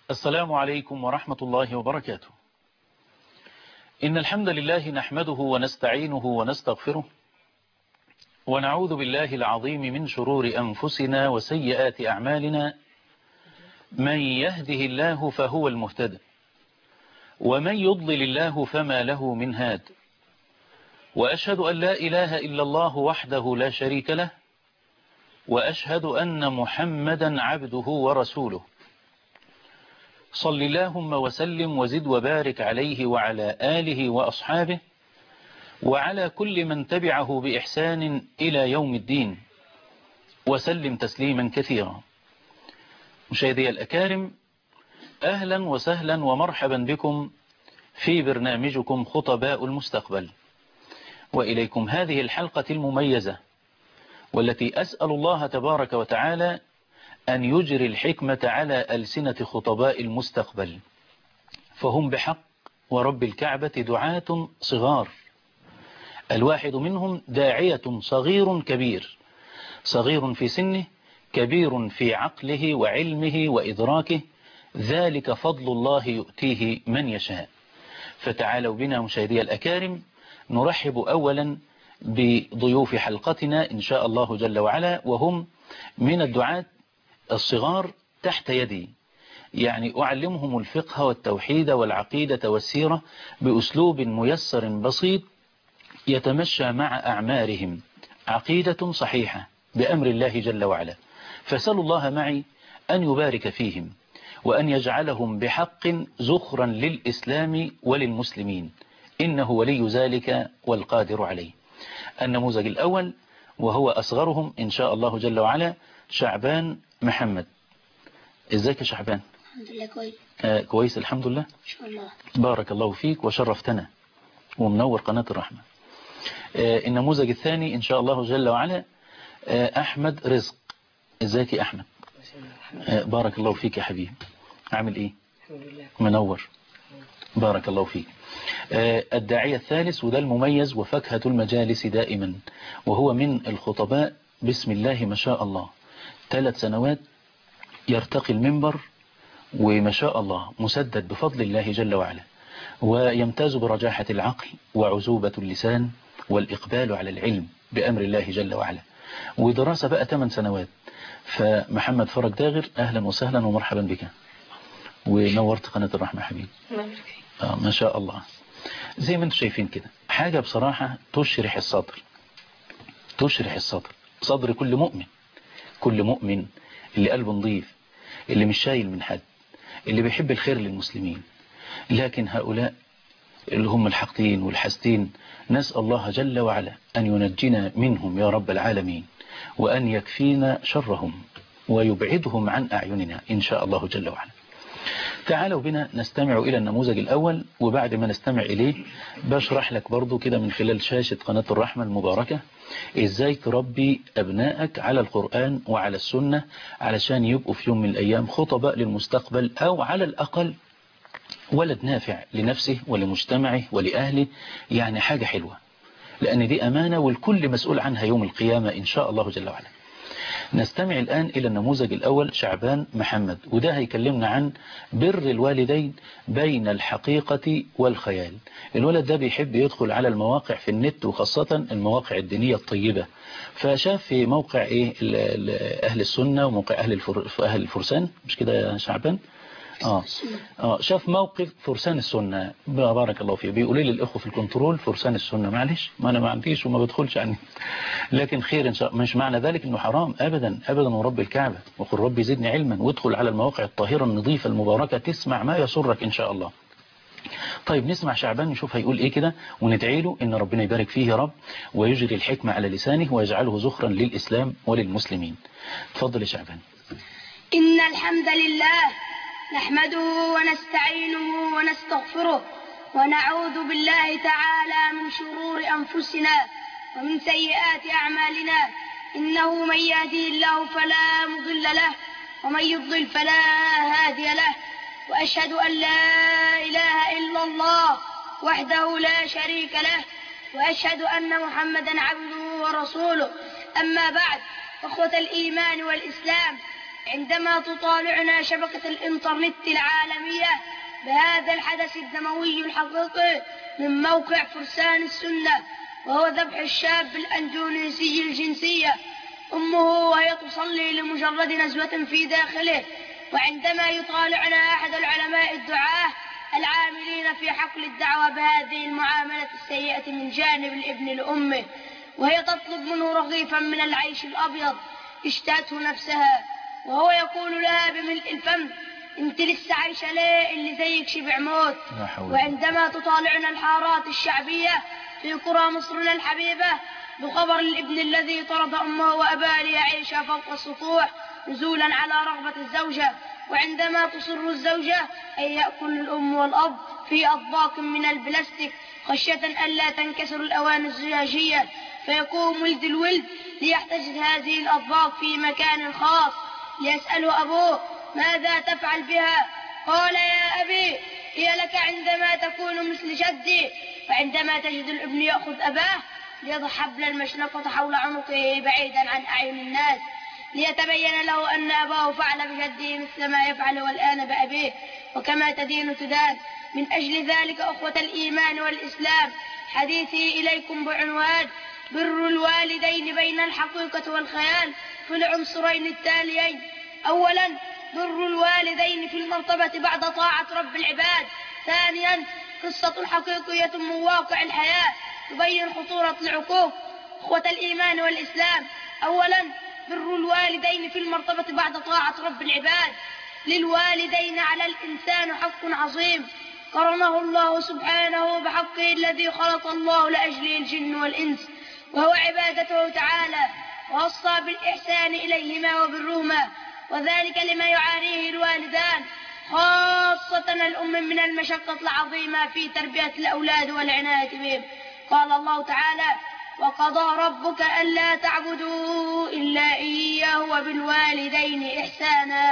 السلام عليكم ورحمة الله وبركاته. إن الحمد لله نحمده ونستعينه ونستغفره، ونعوذ بالله العظيم من شرور أنفسنا وسيئات أعمالنا. من يهده الله فهو المهتد، ومن يضلل الله فما له من هاد. وأشهد أن لا إله إلا الله وحده لا شريك له، وأشهد أن محمدا عبده ورسوله. صل اللهم وسلم وزد وبارك عليه وعلى آله وأصحابه وعلى كل من تبعه بإحسان إلى يوم الدين، وسلم تسليما كثيرا. مشاهدي الأكارم، أهلا وسهلا ومرحبا بكم في برنامجكم خطباء المستقبل، وإليكم هذه الحلقة المميزة، والتي أسأل الله تبارك وتعالى أن يجري الحكمة على ألسنة خطباء المستقبل، فهم بحق ورب الكعبة دعاة صغار، الواحد منهم داعية صغير كبير، صغير في سنه كبير في عقله وعلمه وإدراكه، ذلك فضل الله يؤتيه من يشاء. فتعالوا بنا مشاهدي الأكارم نرحب أولا بضيوف حلقتنا إن شاء الله جل وعلا، وهم من الدعاة الصغار تحت يدي، يعني أعلمهم الفقه والتوحيد والعقيدة والسيرة بأسلوب ميسر بسيط يتمشى مع أعمارهم، عقيدة صحيحة بأمر الله جل وعلا. فسأل الله معي أن يبارك فيهم، وأن يجعلهم بحق زخرا للإسلام وللمسلمين، إنه ولي ذلك والقادر عليه. النموذج الأول وهو أصغرهم إن شاء الله جل وعلا شعبان محمد. ازيك يا شعبان؟ الحمد لله كويس. كويس الحمد لله. ان شاء الله. بارك الله فيك وشرفتنا ومنور قناة الرحمة. النموذج الثاني إن شاء الله جل وعلا أحمد رزق. ازيك يا أحمد؟ بارك الله فيك يا حبيبي. عامل إيه؟ الحمد لله. منور. بارك الله فيك. الداعية الثالث، وده المميز وفكهة المجالس دائما، وهو من الخطباء بسم الله ما شاء الله، 3 سنوات يرتقي المنبر وما شاء الله مسدد بفضل الله جل وعلا، ويمتاز برجاحة العقل وعزوبة اللسان والإقبال على العلم بأمر الله جل وعلا، ودراسة بقى 8 سنوات. فمحمد فرج داغر أهلا وسهلا ومرحبا بك، ونورت قناة الرحمة حبيبي. ما شاء الله، زي ما انتم شايفين كده، حاجة بصراحة تشرح الصدر، تشرح الصدر، صدر كل مؤمن، كل مؤمن اللي قلبه نظيف، اللي مش شايل من حد، اللي بيحب الخير للمسلمين. لكن هؤلاء اللي هم الحاقدين والحاسدين، نسأل الله جل وعلا أن ينجينا منهم يا رب العالمين، وأن يكفينا شرهم ويبعدهم عن أعيننا إن شاء الله جل وعلا. تعالوا بنا نستمع إلى النموذج الأول، وبعد ما نستمع إليه بشرح لك برضو كده من خلال شاشة قناة الرحمة المباركة إزاي تربي أبنائك على القرآن وعلى السنة، علشان يبقوا في يوم من الأيام خطباء للمستقبل، أو على الأقل ولد نافع لنفسه ولمجتمعه ولأهله، يعني حاجة حلوة، لأن دي أمانة والكل مسؤول عنها يوم القيامة إن شاء الله جل وعلا. نستمع الآن إلى النموذج الأول شعبان محمد، وده هيكلمنا عن بر الوالدين بين الحقيقة والخيال. الولد ده بيحب يدخل على المواقع في النت، وخاصة المواقع الدينية الطيبة، فشاف في موقع أهل السنة وموقع أهل الفرسان، مش كده يا شعبان؟ شاف موقف فرسان السنة، بارك الله فيه. بيقولوا لي الأخوة في الكنترول فرسان السنة، معلش ما أنا ما عنديش وما بدخلش عني، لكن خير إن شاء الله. مش معنى ذلك إنه حرام أبدا أبدا، ورب الكعبة وقل ربي زدني علما، وادخل على المواقع الطاهرة النظيفة المباركة تسمع ما يسرك إن شاء الله. طيب نسمع شعبان نشوف هيقول إيه كده، وندعي له إن ربنا يبارك فيه يا رب، ويجري الحكمة على لسانه ويجعله زخرا للإسلام وللمسلمين. تفضل يا شعبان. إن الحمد لله نحمده ونستعينه ونستغفره، ونعوذ بالله تعالى من شرور أنفسنا ومن سيئات أعمالنا، إنه من يهدي الله فلا مضل له، ومن يضلل فلا هادي له، وأشهد أن لا إله إلا الله وحده لا شريك له، وأشهد أن محمدا عبده ورسوله. أما بعد، أخوة الإيمان والإسلام، عندما تطالعنا شبكة الإنترنت العالمية بهذا الحدث الدموي الحقيقي من موقع فرسان السنة، وهو ذبح الشاب الأندونيسي الجنسية أمه وهي تصلي لمجرد نزوة في داخله. وعندما يطالعنا أحد العلماء الدعاة العاملين في حقل الدعوة بهذه المعاملة السيئة من جانب الابن لأمه، وهي تطلب منه رغيفا من العيش الأبيض اشتهته نفسها، وهو يقول لها بملء الفم: انت لسه عايشة ليه؟ اللي زيك شبع موت. وعندما تطالعنا الحارات الشعبية في قرى مصرنا الحبيبة بخبر الابن الذي طرد أمه وأباه ليعيش فوق السطوح نزولا على رغبة الزوجة، وعندما تصر الزوجة أن يأكل الأم والأب في أطباق من البلاستيك خشية ألا تنكسر الأواني الزجاجية، فيقوم ولد الولد ليحتجز هذه الأطباق في مكان خاص ليسأله أبوه: ماذا تفعل بها؟ قال: يا أبي هي لك عندما تكون مثل جدي. وعندما تجد الابن يأخذ أباه ليضع حبل المشنقة حول عنقه بعيدا عن أعين الناس ليتبين له أن أباه فعل بجده مثل ما يفعل والآن بأبيه، وكما تدين تدان. من أجل ذلك أخوة الإيمان والإسلام حديثي إليكم بعنوان بر الوالدين بين الحقيقة والخيال في العنصرين التاليين: أولا، بر الوالدين في المرتبة بعد طاعة رب العباد. ثانيا، قصة حقيقية من واقع الحياة تبين خطورة العقوق. أخوة الإيمان والإسلام، أولا، بر الوالدين في المرتبة بعد طاعة رب العباد. للوالدين على الإنسان حق عظيم قرنه الله سبحانه بحقه الذي خلق الله لأجله الجن والإنس، وهو عبادته تعالى، ووصى بالإحسان إليهما وبرهما، وذلك لما يعانيه الوالدان خاصة الأم من المشقة العظيمة في تربية الأولاد والعناية بهم. قال الله تعالى: وقضى ربك ألا تعبدوا إلا إياه وبالوالدين إحسانا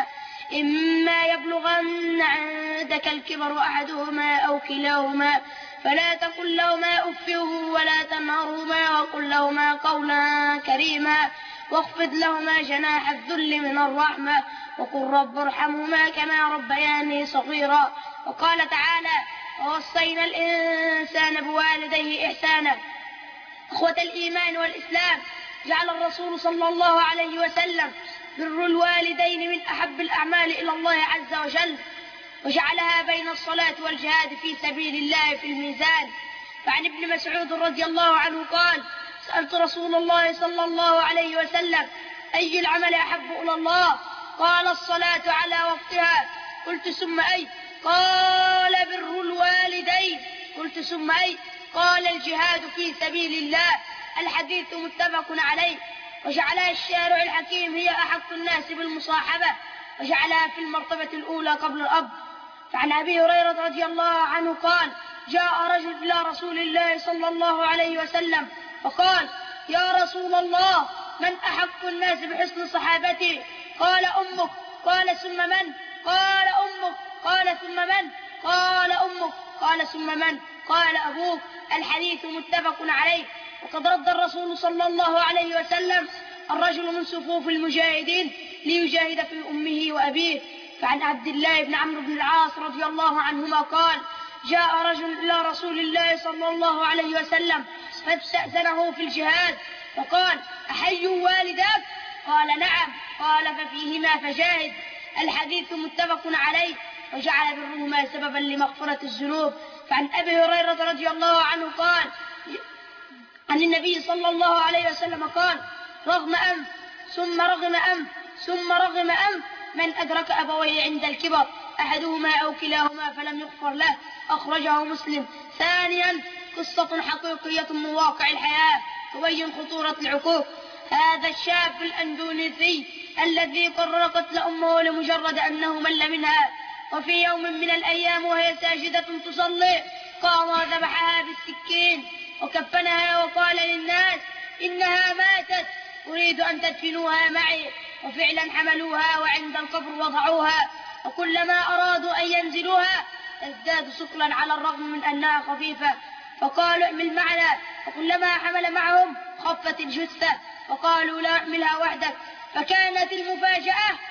إما يبلغن عندك الكبر أحدهما أو كلاهما فلا تقل لهما أف ولا تنهرهما وقل لهما قولا كريما واخفض لهما جناح الذل من الرحمة وقل رب ارحمهما كما ربياني صغيرا. وقال تعالى: ووصينا الإنسان بوالديه إحسانا. أخوة الإيمان والإسلام، جعل الرسول صلى الله عليه وسلم بر الوالدين من أحب الأعمال إلى الله عز وجل، وجعلها بين الصلاة والجهاد في سبيل الله في الميزان. فعن ابن مسعود رضي الله عنه قال: سألت رسول الله صلى الله عليه وسلم: أي العمل أحب إلى الله؟ قال: الصلاة على وقتها. قلت: ثم أي؟ قال: بر الوالدين. قلت: ثم أي؟ قال: الجهاد في سبيل الله. الحديث متفق عليه. وجعلها الشارع الحكيم هي أحق الناس بالمصاحبة، وجعلها في المرتبة الأولى قبل الأب. فعن أبي هريرة رضي الله عنه قال: جاء رجل إلى رسول الله صلى الله عليه وسلم فقال: يا رسول الله، من أحق الناس بحسن صحابتي؟ قال: أمك. قال: ثم من؟ قال: أمك. قال: ثم من؟ قال: أمك. قال: ثم من؟ قال: أبوك. الحديث متفق عليه. وقد رد الرسول صلى الله عليه وسلم الرجل من صفوف المجاهدين ليجاهد في أمه وأبيه. فعن عبد الله بن عمرو بن العاص رضي الله عنهما قال: جاء رجل إلى رسول الله صلى الله عليه وسلم فاستأذنه في الجهاد فقال: أحي والداك؟ قال: نعم. قال: ففيهما فجاهد. الحديث متفق عليه. وجعل برهما سببا لمغفرة الذنوب. فعن أبي هريرة رضي الله عنه قال عن النبي صلى الله عليه وسلم قال: رغم أنف ثم رغم أنف ثم رغم أنف من أدرك أبويه عند الكبر أحدهما أو كلاهما فلم يغفر له. أخرجه مسلم. ثانيا، قصة حقيقية من واقع الحياة تبين خطورة العقوق. هذا الشاب الأندونيسي الذي قرر قتل أمه لمجرد أنه مل منها، وفي يوم من الأيام وهي ساجدة تصلي قام وذبحها بالسكين وكفنها وقال للناس: إنها ماتت، أريد أن تدفنوها معي. وفعلا حملوها وعند القبر وضعوها، وكلما أرادوا أن ينزلوها تزداد ثقلا على الرغم من أنها خفيفة، فقالوا: اعمل معنا. وكلما حمل معهم خفت الجثة، فقالوا: لا اعملها وحدك. فكانت المفاجأة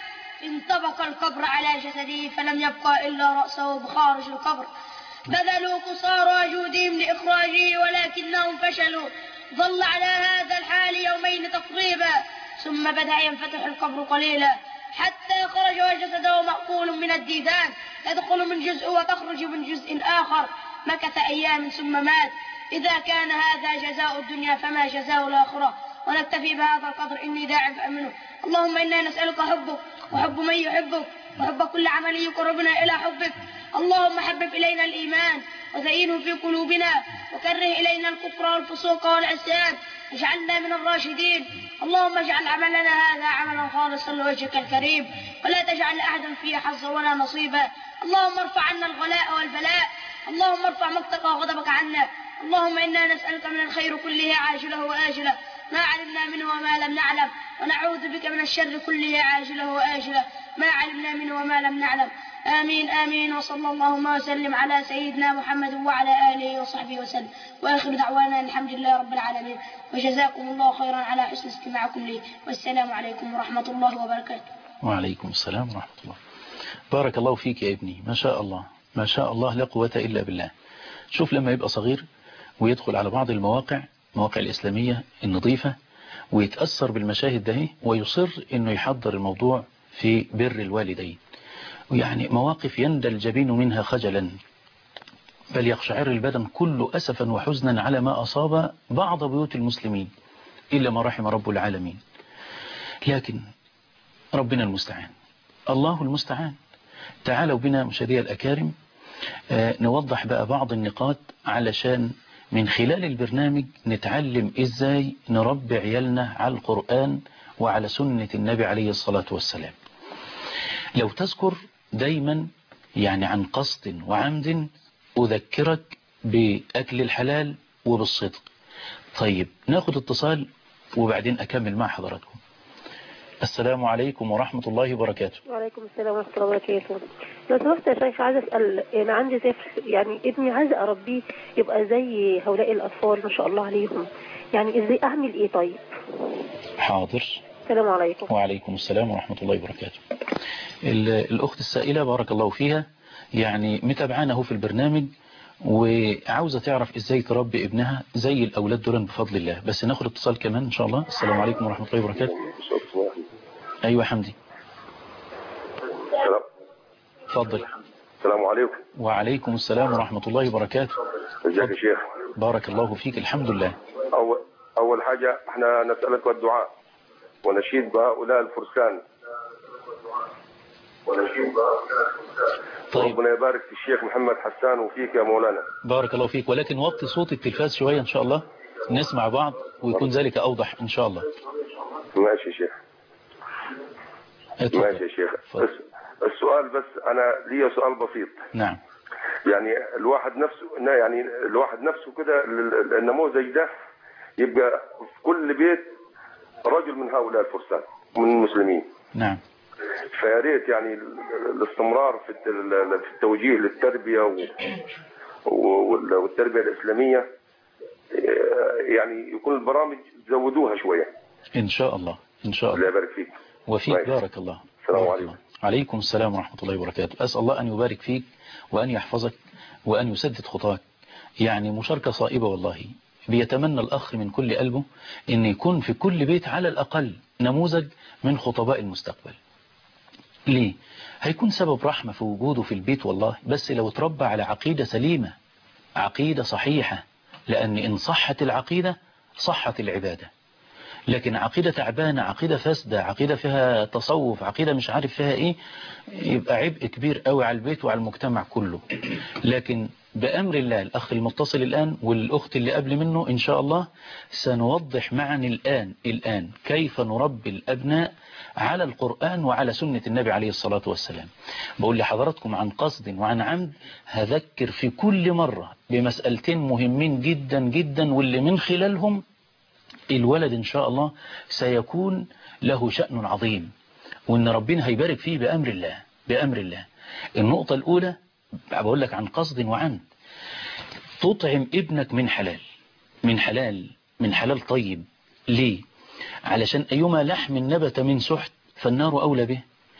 انطبق القبر على جسده فلم يبقى إلا رأسه بخارج القبر. بذلوا قصارى جهدهم لإخراجه ولكنهم فشلوا. ظل على هذا الحال يومين تقريبا ثم بدأ ينفتح القبر قليلا حتى خرج وجسده مأكول من الديدان تدخل من جزء وتخرج من جزء آخر. مكث أيام ثم مات. إذا كان هذا جزاء الدنيا فما جزاء الآخرة. ونكتفي بهذا القدر. إني داع فأمنه. اللهم إنا نسألك حبك وحب من يحبك وحب كل عمل يقربنا إلى حبك. اللهم حبب إلينا الإيمان وزينه في قلوبنا وكره إلينا الكفر والفسوق والعصيان واجعلنا من الراشدين. اللهم اجعل عملنا هذا عملا خالصا لوجهك الكريم ولا تجعل أحدا فيه حظا ولا نصيبا. اللهم ارفع عنا الغلاء والبلاء. اللهم ارفع مقتك وغضبك عنا. اللهم إنا نسألك من الخير كله عاجله وآجله ما علمنا منه وما لم نعلم ونعوذ بك من الشر كله عاجله وآجله ما علمنا منه وما لم نعلم. آمين آمين. وصلى اللهم وسلم على سيدنا محمد وعلى آله وصحبه وسلم. وآخر دعوانا الحمد لله رب العالمين. وجزاكم الله خيرا على حسن استماعكم لي. والسلام عليكم ورحمة الله وبركاته. وعليكم السلام ورحمة الله. بارك الله فيك يا ابني. ما شاء الله ما شاء الله لا قوة إلا بالله. شوف لما يبقى صغير ويدخل على بعض المواقع الإسلامية النظيفة ويتأثر بالمشاهد ده ويصر انه يحضر الموضوع في بر الوالدين. يعني مواقف يندى الجبين منها خجلا بل يقشعر البدن كله أسفا وحزنا على ما أصاب بعض بيوت المسلمين إلا ما رحم رب العالمين. لكن ربنا المستعان الله المستعان. تعالوا بنا مشاهدي الأكارم نوضح بقى بعض النقاط علشان من خلال البرنامج نتعلم إزاي نربي عيالنا على القرآن وعلى سنة النبي عليه الصلاة والسلام. لو تذكر دايما يعني عن قصد وعمد أذكرك بأكل الحلال وبالصدق. طيب ناخد اتصال وبعدين أكمل مع حضراتكم. السلام عليكم ورحمة الله وبركاته. وعليكم السلام ورحمة الله وبركاته. لو سمحت يا شيخ عايز أسأل، أنا عندي طفل يعني ابني عايز أربيه يبقى زي هؤلاء الأطفال ما شاء الله عليهم، يعني إزاي أعمل إيه؟ طيب حاضر. السلام عليكم. وعليكم السلام ورحمة الله وبركاته. الأخت السائلة بارك الله فيها يعني متابعانه في البرنامج وعاوزة تعرف إزاي تربي ابنها زي الأولاد دول بفضل الله. بس ناخد اتصال كمان إن شاء الله. السلام عليكم ورحمة الله وبركاته. أيوة حمدي اتفضل. السلام عليكم. وعليكم السلام ورحمة الله وبركاته. ازيك يا شيخ؟ بارك الله فيك. الحمد لله. أول حاجة احنا نسألك الدعاء ونشيد بهؤلاء الفرسان. طيب. ربنا يبارك في الشيخ محمد حسان وفيك يا مولانا. بارك الله فيك، ولكن وطي صوت التلفاز شوية إن شاء الله نسمع بعض ويكون ذلك أوضح إن شاء الله. ماشي يا شيخ. ماشي يا شيخ. السؤال بس أنا لي سؤال بسيط. نعم. يعني الواحد نفسه كده النموذج ده يبقى في كل بيت رجل من هؤلاء الفرسان من المسلمين. نعم. فيا ريت يعني الاستمرار في التوجيه للتربية والتربية الإسلامية، يعني يكون البرامج زودوها شوية إن شاء الله. إن شاء الله. الله يبارك فيك. وفيك بارك الله. السلام عليكم. عليكم السلام ورحمة الله وبركاته. أسأل الله أن يبارك فيك وأن يحفظك وأن يسدد خطاك. يعني مشاركة صائبة والله. بيتمنى الأخ من كل قلبه أن يكون في كل بيت على الأقل نموذج من خطباء المستقبل. ليه؟ هيكون سبب رحمة في وجوده في البيت والله، بس لو تربى على عقيدة سليمة، عقيدة صحيحة، لأن إن صحت العقيدة صحت العبادة. لكن عقيدة تعبانة، عقيدة فاسدة، عقيدة فيها تصوف، عقيدة مش عارف فيها ايه، يبقى عبء كبير قوي على البيت وعلى المجتمع كله. لكن بأمر الله الأخ المتصل الآن والأخت اللي قبل منه إن شاء الله سنوضح معا الآن كيف نربي الأبناء على القرآن وعلى سنة النبي عليه الصلاة والسلام. بقول لحضراتكم عن قصد وعن عمد هذكر في كل مرة بمسألتين مهمين جدا جدا، واللي من خلالهم الولد إن شاء الله سيكون له شأن عظيم، وإن ربنا هيبارك فيه بأمر الله. بأمر الله. النقطة الأولى بقول لك عن قصد وعمد. تطعم ابنك من حلال، من حلال طيب. ليه؟ علشان أيما لحم نبت من سحت فالنار أولى به.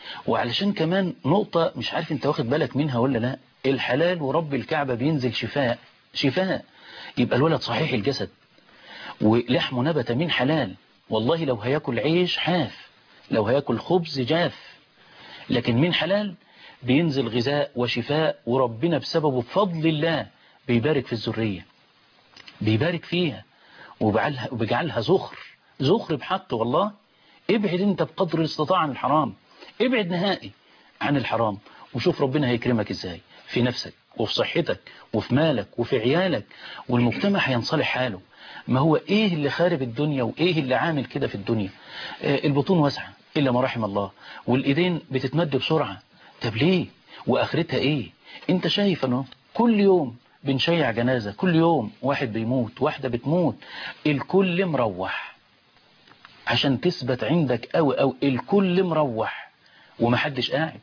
وعلشان كمان نقطة مش عارف انت واخد بالك منها ولا لا، الحلال ورب الكعبة بينزل شفاء، شفاء. يبقى الولد صحيح الجسد ولحمه نبت من حلال، والله لو هياكل عيش حاف، لو هياكل خبز جاف، لكن من حلال بينزل غذاء وشفاء، وربنا بسببه بفضل الله بيبارك في الذرية، بيبارك فيها وبيجعلها زخر بحق. والله ابعد انت بقدر الاستطاعة عن الحرام، ابعد نهائي عن الحرام، وشوف ربنا هيكرمك ازاي في نفسك وفي صحتك وفي مالك وفي عيالك، والمجتمع هينصلح حاله. ما هو ايه اللي خارب الدنيا وايه اللي عامل كده في الدنيا؟ البطون واسعة الا ما رحم الله، والايدين بتتمد بسرعة. طب ليه؟ واخرتها ايه؟ انت شايف انه كل يوم بنشيع جنازة، كل يوم واحد بيموت، واحدة بتموت، الكل مروح. عشان تثبت عندك أو الكل مروح ومحدش قاعد.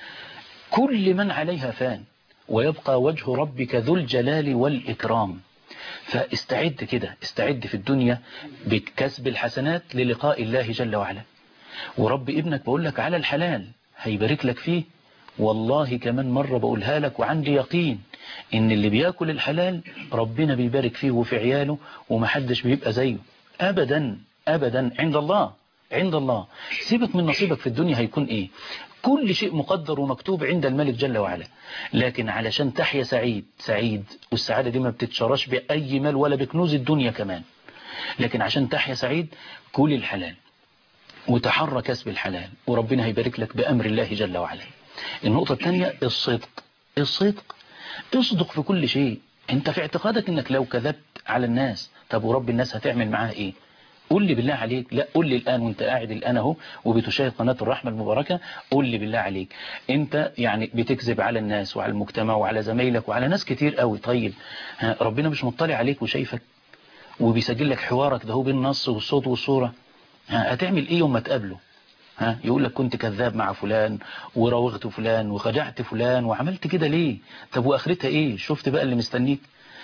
كل من عليها فان ويبقى وجه ربك ذو الجلال والإكرام. فاستعد كده، استعد في الدنيا بكسب الحسنات للقاء الله جل وعلا. ورب ابنك بقول لك على الحلال هيبارك لك فيه. والله كمان مرة بقولها لك وعندي يقين ان اللي بياكل الحلال ربنا بيبارك فيه وفي عياله، ومحدش بيبقى زيه ابدا ابدا عند الله. عند الله سيبك من نصيبك في الدنيا هيكون ايه، كل شيء مقدر ومكتوب عند الملك جل وعلا. لكن علشان تحيا سعيد، والسعادة دي ما بتتشراش بأي مال ولا بكنوز الدنيا كمان، لكن عشان تحيا سعيد كل الحلال وتحرى كسب الحلال، وربنا هيبارك لك بأمر الله جل وعلا. النقطة الثانية الصدق. اصدق في كل شيء. انت في اعتقادك انك لو كذبت على الناس، طب ورب الناس هتعمل معاها ايه؟ قول لي بالله عليك، لا قول لي الآن وانت قاعد الآن اهو وبتشاهد قناة الرحمة المباركة، قول لي بالله عليك انت يعني بتكذب على الناس وعلى المجتمع وعلى زمايلك وعلى ناس كتير قوي، طيب ربنا مش مطلع عليك وشايفك وبيسجل لك حوارك ده هو بالنص والصوت والصورة؟ هتعمل ايه يوم ما تقابله؟ يقول لك كنت كذاب مع فلان وراوغت فلان وخدعت فلان وعملت كده ليه؟ طب واخرتها ايه؟ شفت بقى اللي مستنيك؟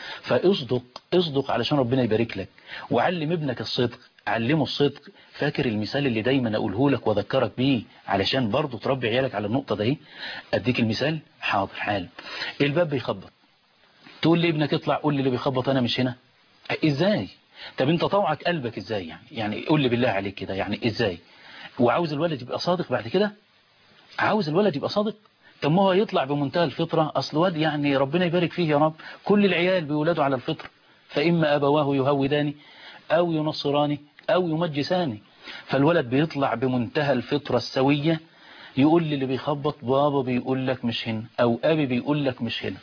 فاصدق علشان ربنا يبارك لك، وعلم ابنك الصدق، علمه الصدق. فاكر المثال اللي دايما اقوله لك واذكرك بيه علشان برضه تربي عيالك على النقطة دي؟ اديك المثال. حاضر حال الباب بيخبط، تقول لي ابنك اطلع، قول لي اللي بيخبط انا مش هنا. ازاي؟ طب انت طوعك قلبك ازاي يعني قول لي بالله عليك كده يعني ازاي؟ وعاوز الولد يبقى صادق بعد كده؟ عاوز الولد يبقى صادق؟ طب ما هو يطلع بمنتهى الفطرة، اصل واد يعني ربنا يبارك فيه يا رب، كل العيال بيولادوا على الفطرة، فإما أبواه يهوداني أو ينصراني أو يمجساني. فالولد بيطلع بمنتهى الفطرة السوية، يقول لي اللي بيخبط بابا بيقول لك مش هنا، أو أبي بيقول لك مش هنا.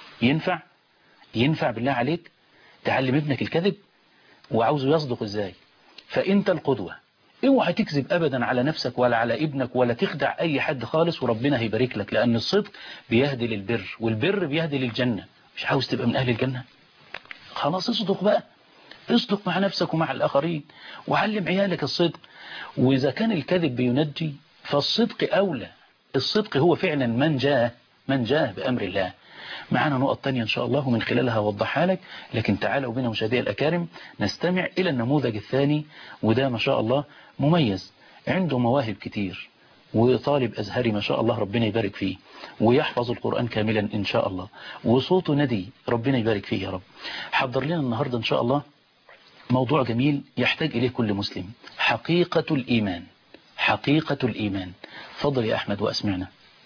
ينفع بالله عليك تعلم ابنك الكذب؟ وعاوزه يصدق ازاي؟ فانت القدوة، اوعى تكذب ابدا على نفسك ولا على ابنك ولا تخدع اي حد خالص، وربنا هيبارك لك، لان الصدق بيهدي للبر والبر بيهدي للجنة. مش عاوز تبقى من اهل الجنة؟ خلاص اصدق بقى، اصدق مع نفسك ومع الاخرين، وعلم عيالك الصدق. واذا كان الكذب بينجي فالصدق اولى. الصدق هو فعلا من جاه بامر الله. معنا نقط تانية إن شاء الله ومن خلالها أوضحها لك، لكن تعالوا بنا مشاهدي الأكارم نستمع إلى النموذج الثاني، وده ما شاء الله مميز، عنده مواهب كتير، وطالب أزهري ما شاء الله ربنا يبارك فيه، ويحفظ القرآن كاملا إن شاء الله، وصوته ندي ربنا يبارك فيه يا رب. حضر لنا النهاردة إن شاء الله موضوع جميل يحتاج إليه كل مسلم، حقيقة الإيمان. حقيقة الإيمان. فضل يا أحمد وأسمعنا.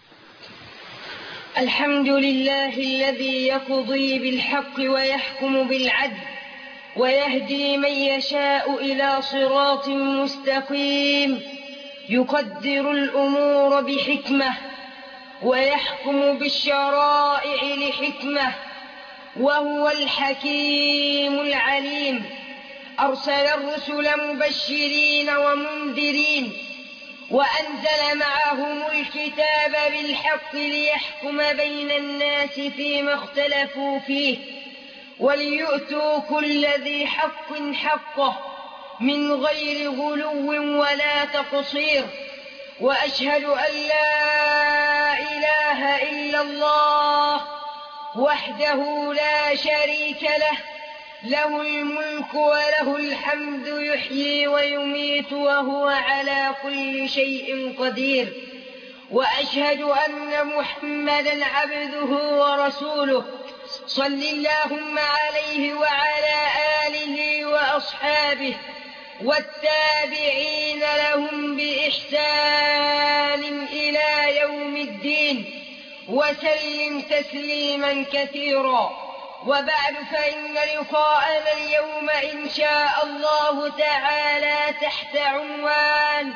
الحمد لله الذي يقضي بالحق ويحكم بالعدل ويهدي من يشاء إلى صراط مستقيم، يقدر الأمور بحكمة ويحكم بالشرائع لحكمة، وهو الحكيم العليم. أرسل الرسل مبشرين ومنذرين، وأنزل معهم الكتاب بالحق ليحكم بين الناس فيما اختلفوا فيه، وليؤتوا كل ذي حق حقه من غير غلو ولا تقصير. وأشهد أن لا إله إلا الله وحده لا شريك له، له الملك وله الحمد، يحيي ويميت وهو على كل شيء قدير. وأشهد أن محمدا عبده ورسوله صل اللهم عليه وعلى آله وأصحابه والتابعين لهم بإحسان إلى يوم الدين وسلم تسليما كثيرا. وبعد، فإن لقاءنا اليوم إن شاء الله تعالى تحت عنوان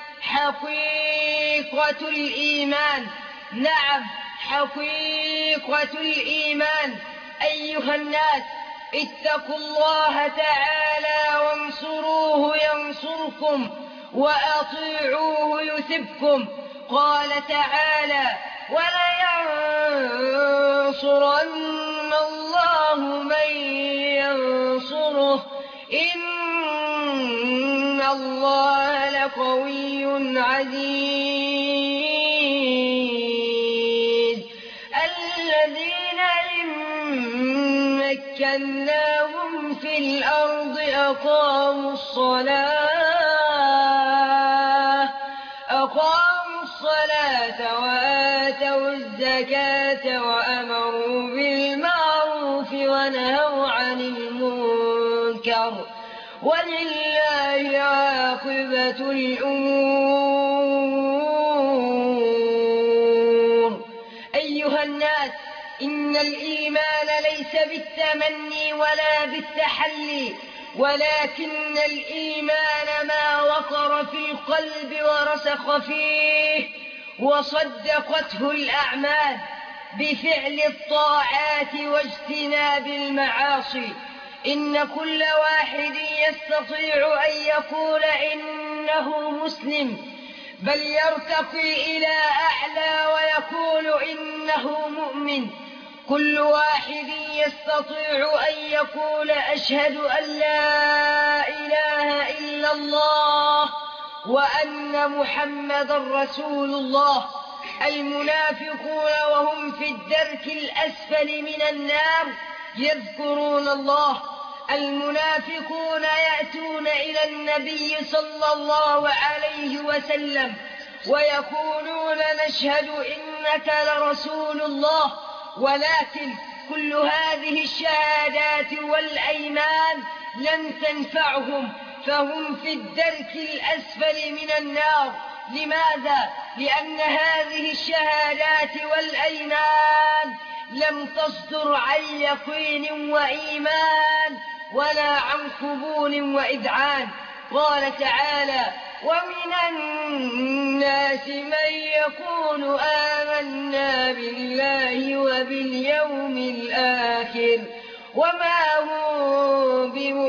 حقيقة الإيمان. نعم، حقيقة الإيمان. أيها الناس، اتقوا الله تعالى وانصروه ينصركم وأطيعوه يثبكم. قال تعالى: ولينصرن الله من ينصره إن الله لقوي عزيز. الذين إن مكناهم في الأرض أقاموا الصلاة وآتوا الزكاة وأمروا بالمعروف ونهوا عن المنكر ولله عاقبة الأمور. أيها الناس، إن الإيمان ليس بالتمني ولا بالتحلي، ولكن الإيمان ما وقر في القلب ورسخ فيه وصدقته الأعمال بفعل الطاعات واجتناب المعاصي. إن كل واحد يستطيع أن يقول إنه مسلم، بل يرتقي إلى أعلى ويقول إنه مؤمن. كل واحد يستطيع أن يقول أشهد أن لا إله إلا الله وأن محمدا رسول الله. المنافقون وهم في الدرك الأسفل من النار يذكرون الله. المنافقون يأتون إلى النبي صلى الله عليه وسلم ويقولون نشهد إنك لرسول الله، ولكن كل هذه الشهادات والأيمان لم تنفعهم، فهم في الدرك الأسفل من النار. لماذا؟ لأن هذه الشهادات والأيمان لم تصدر عن يقين وإيمان ولا عن قبول وإذعان. قال تعالى: ومن الناس من يقول آمنا بالله وباليوم الآخر وما هم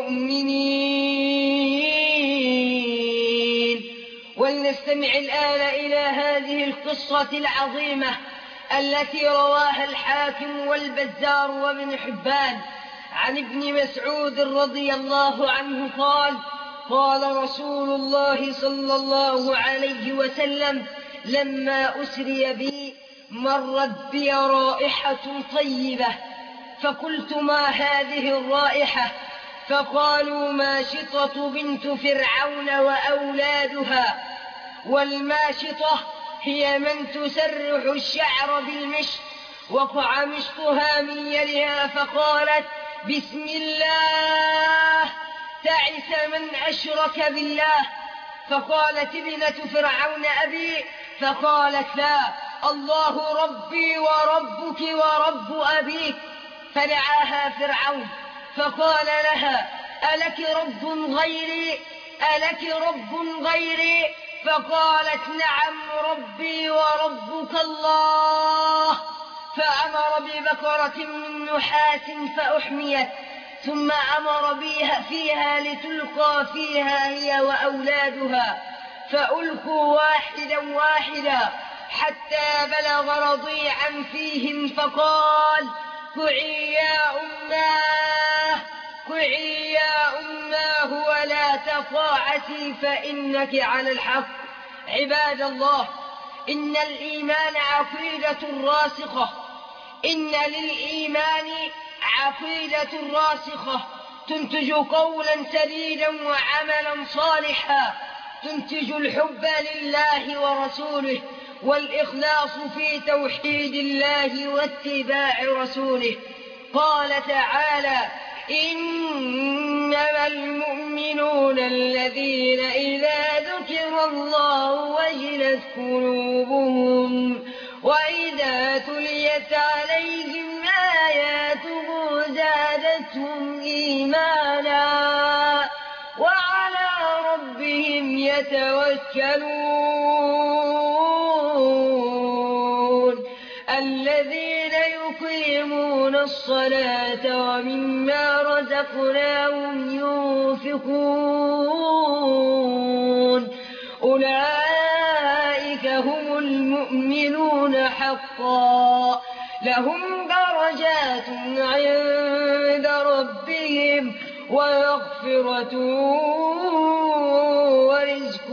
بمؤمنين. ولنستمع الآن إلى هذه القصة العظيمة التي رواها الحاكم والبزار وابن حبان عن ابن مسعود رضي الله عنه قال: قال رسول الله صلى الله عليه وسلم: لما أسري بي مرت بي رائحة طيبة، فقلت: ما هذه الرائحة؟ فقالوا: ماشطة بنت فرعون وأولادها. والماشطة هي من تسرح الشعر بالمشط، وقع مشطها من يدها فقالت: بسم الله، تعس من أشرك بالله. فقالت ابنة فرعون: أبي؟ فقالت: لا، الله ربي وربك ورب أبيك. فدعاها فرعون فقال لها: ألك رب غيري؟ فقالت: نعم، ربي وربك الله. فأمر ببقرة من نحاس فأحميت، ثم أمر بها فيها لتلقى فيها هي وأولادها، فألقوا واحدا واحدا حتى بلغ رضيعا فيهم، فقال: كعي يا أماه ولا تقاعسي فإنك على الحق. عباد الله، إن الإيمان عقيدة راسخة. إن للإيمان عقيدة راسخة تنتج قولا سديدا وعملا صالحا، تنتج الحب لله ورسوله والإخلاص في توحيد الله واتباع رسوله. قال تعالى: إنما المؤمنون الذين إذا ذكر الله وجلت قلوبهم وإذا تليت عليهم آياته زادتهم إيمانا وعلى ربهم يتوكلون الذين يقيمون الصلاة ومما رزقناهم ينفقون أولئك هم المؤمنون حقا لهم درجات عند ربهم ومغفرة ورزق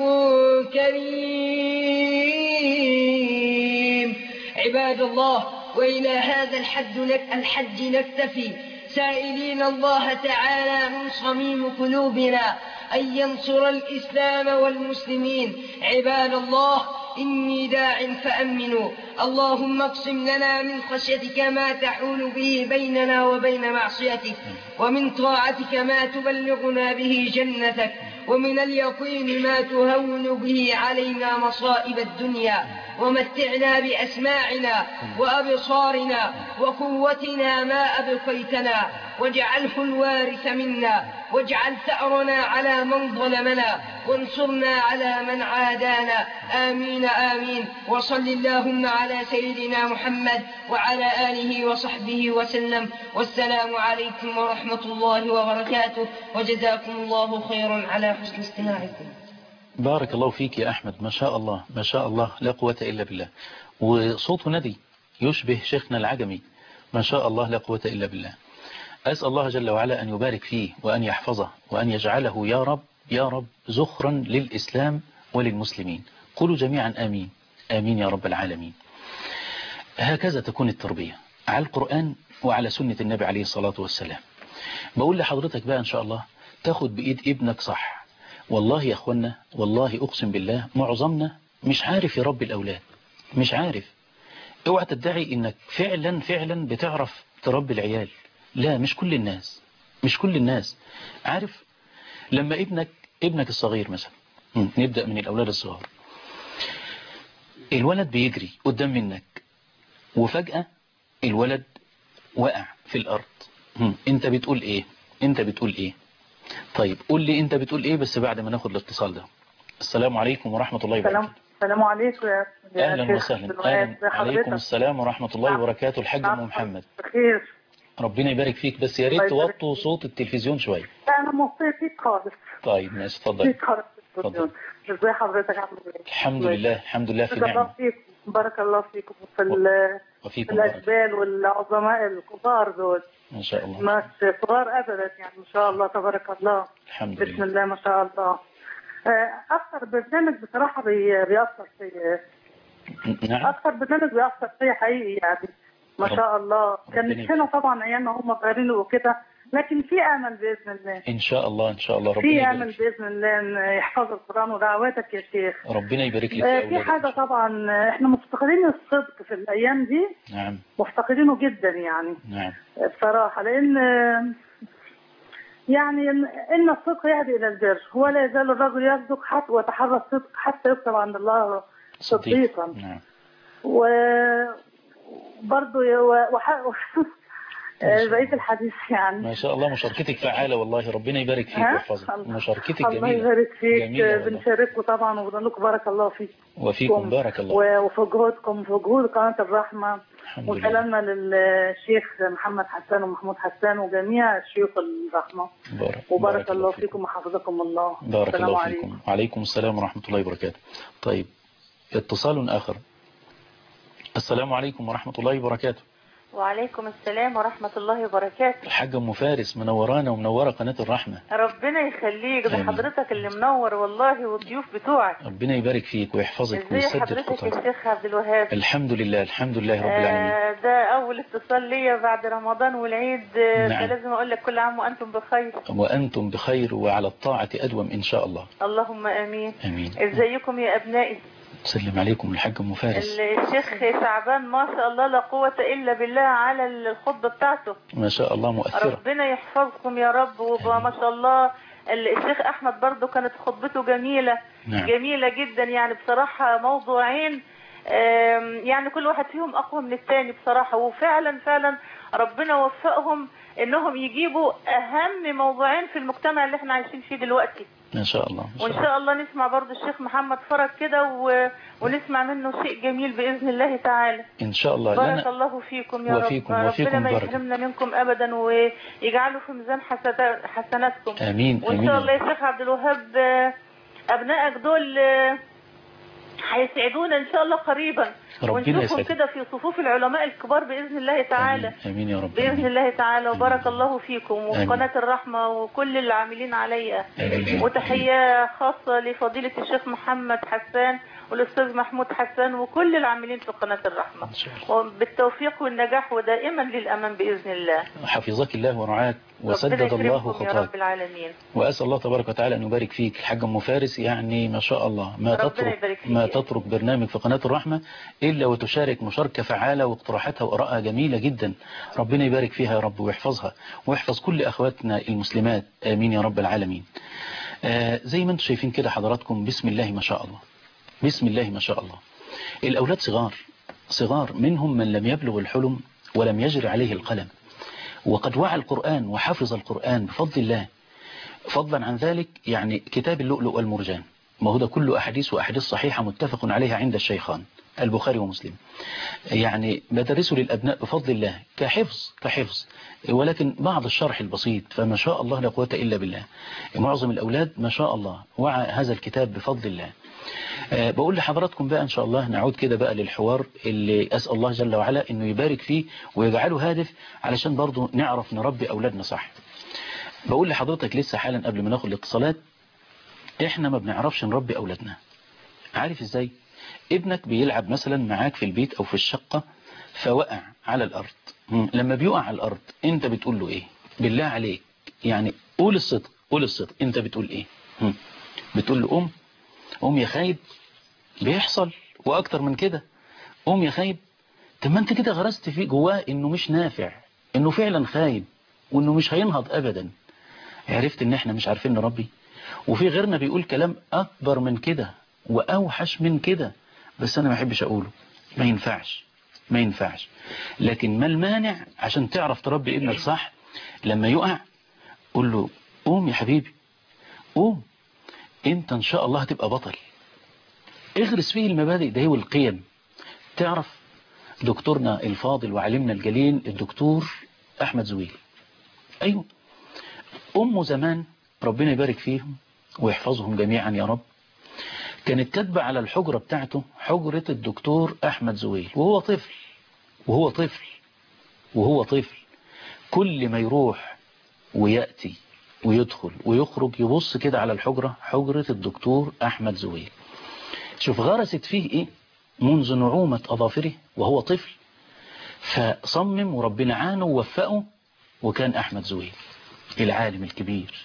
كريم. عباد الله، وإلى هذا الحد نكتفي، سائلين الله تعالى من صميم قلوبنا أن ينصر الإسلام والمسلمين. عباد الله، إني داع فأمنوا. اللهم اقسم لنا من خشيتك ما تحول به بيننا وبين معصيتك، ومن طاعتك ما تبلغنا به جنتك، ومن اليقين ما تهون به علينا مصائب الدنيا، ومتعنا بأسماعنا وأبصارنا وقوتنا ما أبقيتنا، واجعله الوارث منا، واجعل ثأرنا على من ظلمنا، وانصرنا على من عادانا. آمين آمين. وصل اللهم على سيدنا محمد وعلى آله وصحبه وسلم. والسلام عليكم ورحمة الله وبركاته، وجزاكم الله خيرا على حسن استماعكم. بارك الله فيك يا أحمد، ما شاء الله ما شاء الله، لا قوة إلا بالله. وصوته ندي يشبه شيخنا العجمي، ما شاء الله لا قوة إلا بالله. أسأل الله جل وعلا أن يبارك فيه وأن يحفظه وأن يجعله يا رب يا رب زخرا للإسلام وللمسلمين. قولوا جميعا آمين آمين يا رب العالمين. هكذا تكون التربية على القرآن وعلى سنة النبي عليه الصلاة والسلام. بقول لحضرتك بقى إن شاء الله تاخد بإيد ابنك صح. والله يا أخوانا، والله أقسم بالله معظمنا مش عارف يربي الأولاد، مش عارف. اوعى تدعي إنك فعلا فعلا بتعرف تربي العيال. لا، مش كل الناس، مش كل الناس. عارف لما ابنك الصغير مثلا، نبدأ من الأولاد الصغار، الولد بيجري قدام منك وفجأة الولد وقع في الأرض، انت بتقول ايه؟ انت بتقول ايه؟ طيب قول لي انت بتقول ايه بس بعد ما ناخد الاتصال ده. السلام عليكم ورحمة الله وبركاته. السلام عليكم يا اهلا وسهلا. اهلا عليكم السلام ورحمة الله وبركاته. الحاج ام محمد، بخير، ربنا يبارك فيك، بس يا ريت توطوا صوت التلفزيون شويه. انا موطيه فيك خالص. طيب ماشي، اتفضل. اتفضل. ازي حضرتك عامل ايه؟ الحمد لله الحمد لله في نعمه. بارك الله فيكم في بارك. الاشبال والعظماء الكبار دول ما شاء الله، مش صغار ابدا يعني، ما شاء الله تبارك الله. الحمد لله. بسم الله ما شاء الله. اكثر برنامج بصراحه بيأثر فيا. نعم، اكثر برنامج بيأثر فيا حقيقي يعني، ما شاء الله. كانت هنا طبعا ايام هم صغيرين وكده، لكن في امل باذن الله. ان شاء الله ان شاء الله، ربنا في يبارك امل باذن الله ان يحفظوا القران ودعواتك يا شيخ. ربنا يبارك لك. في حاجه طبعا احنا مفتقدين الصدق في الايام دي. نعم، مفتقدينه جدا يعني. نعم بصراحه، لان يعني ان الصدق يهدي الى البر، ولا يزال الرجل يصدق حتى ويتحرى الصدق حتى يكتب عند الله صديقا. نعم. وبرضه بقية الحديث يعني. ما شاء الله، مشاركتك فعالة والله، ربنا يبارك فيك ويحفظك. مشاركتك جميلة. الله يبارك فيك. بنشارككم طبعا وبنقول لكم بارك الله فيك وفيكم بارك الله، وفي جهودكم وفي جهود قناة الرحمة. وسلامنا للشيخ محمد حسان ومحمود حسان وجميع شيوخ الرحمة. وبارك الله فيكم وحفظكم الله. بارك الله فيكم. وعليكم السلام ورحمة الله وبركاته. طيب اتصال آخر. السلام عليكم ورحمة الله وبركاته. وعليكم السلام ورحمة الله وبركاته. الحاجة أم فارس منورانا ومنورة قناة الرحمة. ربنا يخليك، ده حضرتك اللي منور والله، والضيوف بتوعك. ربنا يبارك فيك ويحفظك ويسدد حضرتك يا شيخ عبد الوهاب. الحمد لله الحمد لله رب العالمين. ده أول اتصال ليا بعد رمضان والعيد. نعم. لازم أقول لك كل عام وأنتم بخير. وأنتم بخير وعلى الطاعة أدوم إن شاء الله. اللهم آمين. آمين. ازيكم يا أبنائي؟ سلم عليكم الحاج أم فارس. الشيخ شعبان ما شاء الله لا قوة إلا بالله على الخطبة بتاعته، ما شاء الله مؤثرة. ربنا يحفظكم يا رب. وما شاء الله الشيخ أحمد برضو كانت خطبته جميلة. نعم. جميلة جدا يعني بصراحة، موضوعين يعني كل واحد فيهم أقوى من الثاني بصراحة، وفعلا فعلا ربنا وفقهم إنهم يجيبوا أهم موضوعين في المجتمع اللي احنا عايشين فيه دلوقتي. ما شاء الله. وإن شاء الله نسمع برضو الشيخ محمد فرج كده ونسمع منه شيء جميل بإذن الله تعالى إن شاء الله. بارك الله فيكم يا رب. ربنا ما يحرمنا منكم أبدا ويجعله في ميزان حسناتكم. آمين. وإن شاء الله يا شيخ عبد الوهاب أبنائك دول هيسعدونا إن شاء الله قريبا، ونشوفهم كده في صفوف العلماء الكبار بإذن الله تعالى. آمين يا رب. بإذن الله تعالى. وبارك الله فيكم وفي قناة الرحمة وكل العاملين عليها. وتحية خاصة لفضيلة الشيخ محمد حسان والأستاذ محمود حسان وكل العاملين في قناة الرحمة، وبالتوفيق والنجاح ودائما للأمام بإذن الله. حفظك الله ورعاك وسدد الله خطاك يا رب العالمين. وأسأل الله تبارك وتعالى أن يبارك فيك. الحاج أم فارس يعني ما شاء الله ما تترك برنامج في قناة الرحمة إلا وتشارك مشاركة فعالة، واقتراحاتها وآرائها جميلة جدا. ربنا يبارك فيها يا رب ويحفظها ويحفظ كل أخواتنا المسلمات. آمين يا رب العالمين. زي ما انتم شايفين كده حضراتكم، بسم الله ما شاء الله، بسم الله ما شاء الله. الأولاد صغار منهم من لم يبلغ الحلم ولم يجري عليه القلم، وقد وعى القرآن وحفظ القرآن بفضل الله. فضلا عن ذلك يعني كتاب اللؤلؤ والمرجان، ما هو ده كله أحاديث وأحاديث صحيحة متفق عليها عند الشيخان البخاري ومسلم. يعني بدرسه للأبناء بفضل الله كحفظ، ولكن بعض الشرح البسيط، فما شاء الله لا قوة إلا بالله. معظم الأولاد ما شاء الله وعى هذا الكتاب بفضل الله. بقول لحضراتكم بقى إن شاء الله نعود كده بقى للحوار اللي أسأل الله جل وعلا إنه يبارك فيه ويجعله هادف علشان برضو نعرف نربي أولادنا صح. بقول لحضرتك لسه حالا قبل ما ناخد الاتصالات، إحنا ما بنعرفش نربي أولادنا. عارف إزاي؟ ابنك بيلعب مثلا معاك في البيت أو في الشقة فوقع على الأرض. لما بيقع على الأرض أنت بتقول له إيه؟ بالله عليك يعني قول الصدق أنت بتقول إيه؟ بتقول له قوم يا خايب؟ بيحصل وأكتر من كده. قوم يا خايب؟ طب ما أنت كده غرست فيه جواه إنه مش نافع، إنه فعلا خايب وإنه مش هينهض أبدا. عرفت إن إحنا مش عارفين نربي؟ وفي غيرنا بيقول كلام أكبر من كده وأوحش من كده، بس أنا ما أحبش أقوله. ما ينفعش. لكن ما المانع عشان تعرف تربي ابنك صح؟ لما يقع قول له قوم يا حبيبي، قوم، انت ان شاء الله هتبقى بطل. اغرس فيه المبادئ ده والقيم. تعرف دكتورنا الفاضل وعلمنا الجليل الدكتور احمد زويل، ايوه، امه زمان ربنا يبارك فيهم ويحفظهم جميعا يا رب، كانت كاتبه على الحجرة بتاعته حجرة الدكتور احمد زويل وهو طفل كل ما يروح ويأتي ويدخل ويخرج يبص كده على الحجرة، حجرة الدكتور أحمد زويل. شوف غرست فيه إيه منذ نعومة أظافره وهو طفل، فصمم وربنا عانه ووفقه وكان أحمد زويل العالم الكبير.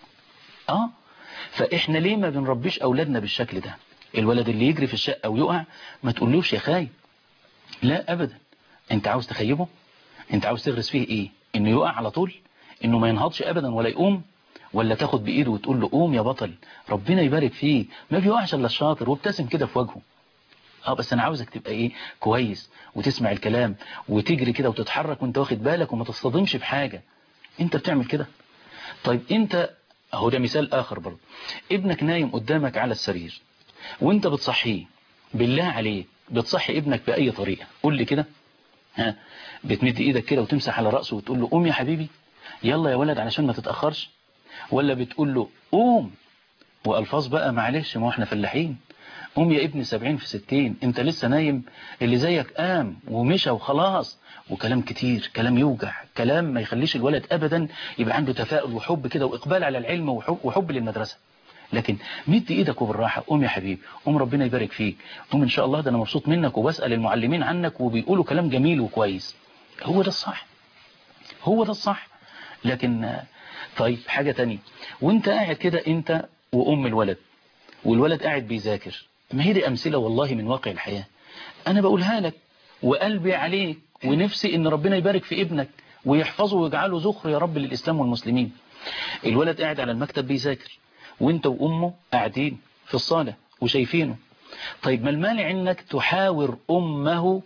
فإحنا ليه ما بنربيش أولادنا بالشكل ده؟ الولد اللي يجري في الشقة ويقع ما تقولوش يا خايب، لا أبدا. أنت عاوز تخيبه؟ أنت عاوز تغرس فيه إيه؟ إنه يقع على طول؟ إنه ما ينهضش أبدا ولا يقوم؟ ولا تاخد بإيده وتقول له قوم يا بطل ربنا يبارك فيه، ما بيوقعش إلا الشاطر، وابتسم كده في وجهه. بس أنا عاوزك تبقى إيه كويس وتسمع الكلام وتجري كده وتتحرك وانت واخد بالك وما تصطدمش بحاجة. انت بتعمل كده؟ طيب انت اهو ده مثال آخر برضه. ابنك نايم قدامك على السرير وانت بتصحيه، بالله عليك بتصحي ابنك بأي طريقة؟ قول لي كده. بتمد ايدك كده وتمسح على رأسه وتقول له قوم يا حبيبي يلا يا ولد علشان ما تتأخرش؟ ولا بتقول له قوم وألفاظ بقى معلش ما احنا فلاحين، قوم يا ابني 70 في 60 انت لسه نايم، اللي زيك قام ومشى وخلاص، وكلام كتير، كلام يوجع، كلام ما يخليش الولد ابدا يبقى عنده تفاؤل وحب كده واقبال على العلم وحب للمدرسة. لكن مد ايدك وبالراحة، قوم يا حبيبي، قوم ربنا يبارك فيك، قوم ان شاء الله ده انا مبسوط منك، وبسأل المعلمين عنك وبيقولوا كلام جميل وكويس. هو ده الصح، هو ده الصح. لكن طيب حاجة تانية، وانت قاعد كده انت وام الولد والولد قاعد بيذاكر ما هي دي أمثلة والله من واقع الحياة، أنا بقولها لك وقلبي عليك ونفسي إن ربنا يبارك في ابنك ويحفظه ويجعله ذخر يا رب للإسلام والمسلمين. الولد قاعد على المكتب بيذاكر وانت وأمه قاعدين في الصالة وشايفينه، طيب ما المانع انك تحاور أمه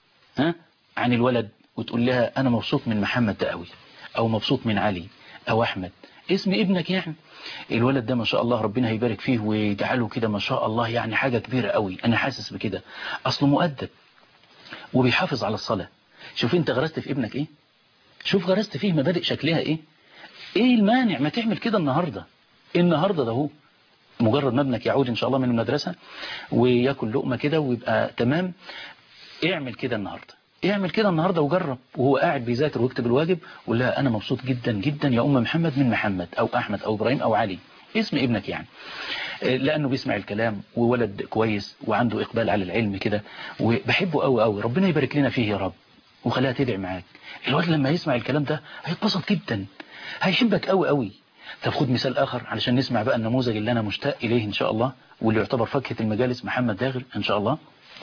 عن الولد وتقول لها أنا مبسوط من محمد ده قوي، أو مبسوط من علي أو أحمد، اسم ابنك يعني. الولد ده ما شاء الله ربنا هيبارك فيه ويجعله كده ما شاء الله يعني حاجة كبيرة قوي، أنا حاسس بكده، أصله مؤدب وبيحافظ على الصلاة. شوف انت غرست في ابنك ايه، شوف غرست فيه مبادئ شكلها ايه المانع ما تعمل كده النهاردة ده هو مجرد ما ابنك يعود ان شاء الله من المدرسة وياكل لقمة كده ويبقى تمام، اعمل كده النهاردة وجرب وهو قاعد بيذاكر ويكتب الواجب وقول لها انا مبسوط جدا جدا يا محمد من محمد او احمد او ابراهيم او علي، اسم ابنك يعني، لانه بيسمع الكلام وولد كويس وعنده اقبال على العلم كده وبحبه قوي قوي، ربنا يبارك لنا فيه يا رب وخليها تدعي معاك. الولد لما يسمع الكلام ده هيتبسط جدا، هيحبك قوي قوي. طب خد مثال اخر علشان نسمع بقى النموذج اللي انا مشتاق اليه ان شاء الله واللي يعتبر فاكهة المجالس، محمد داغر ان شاء الله.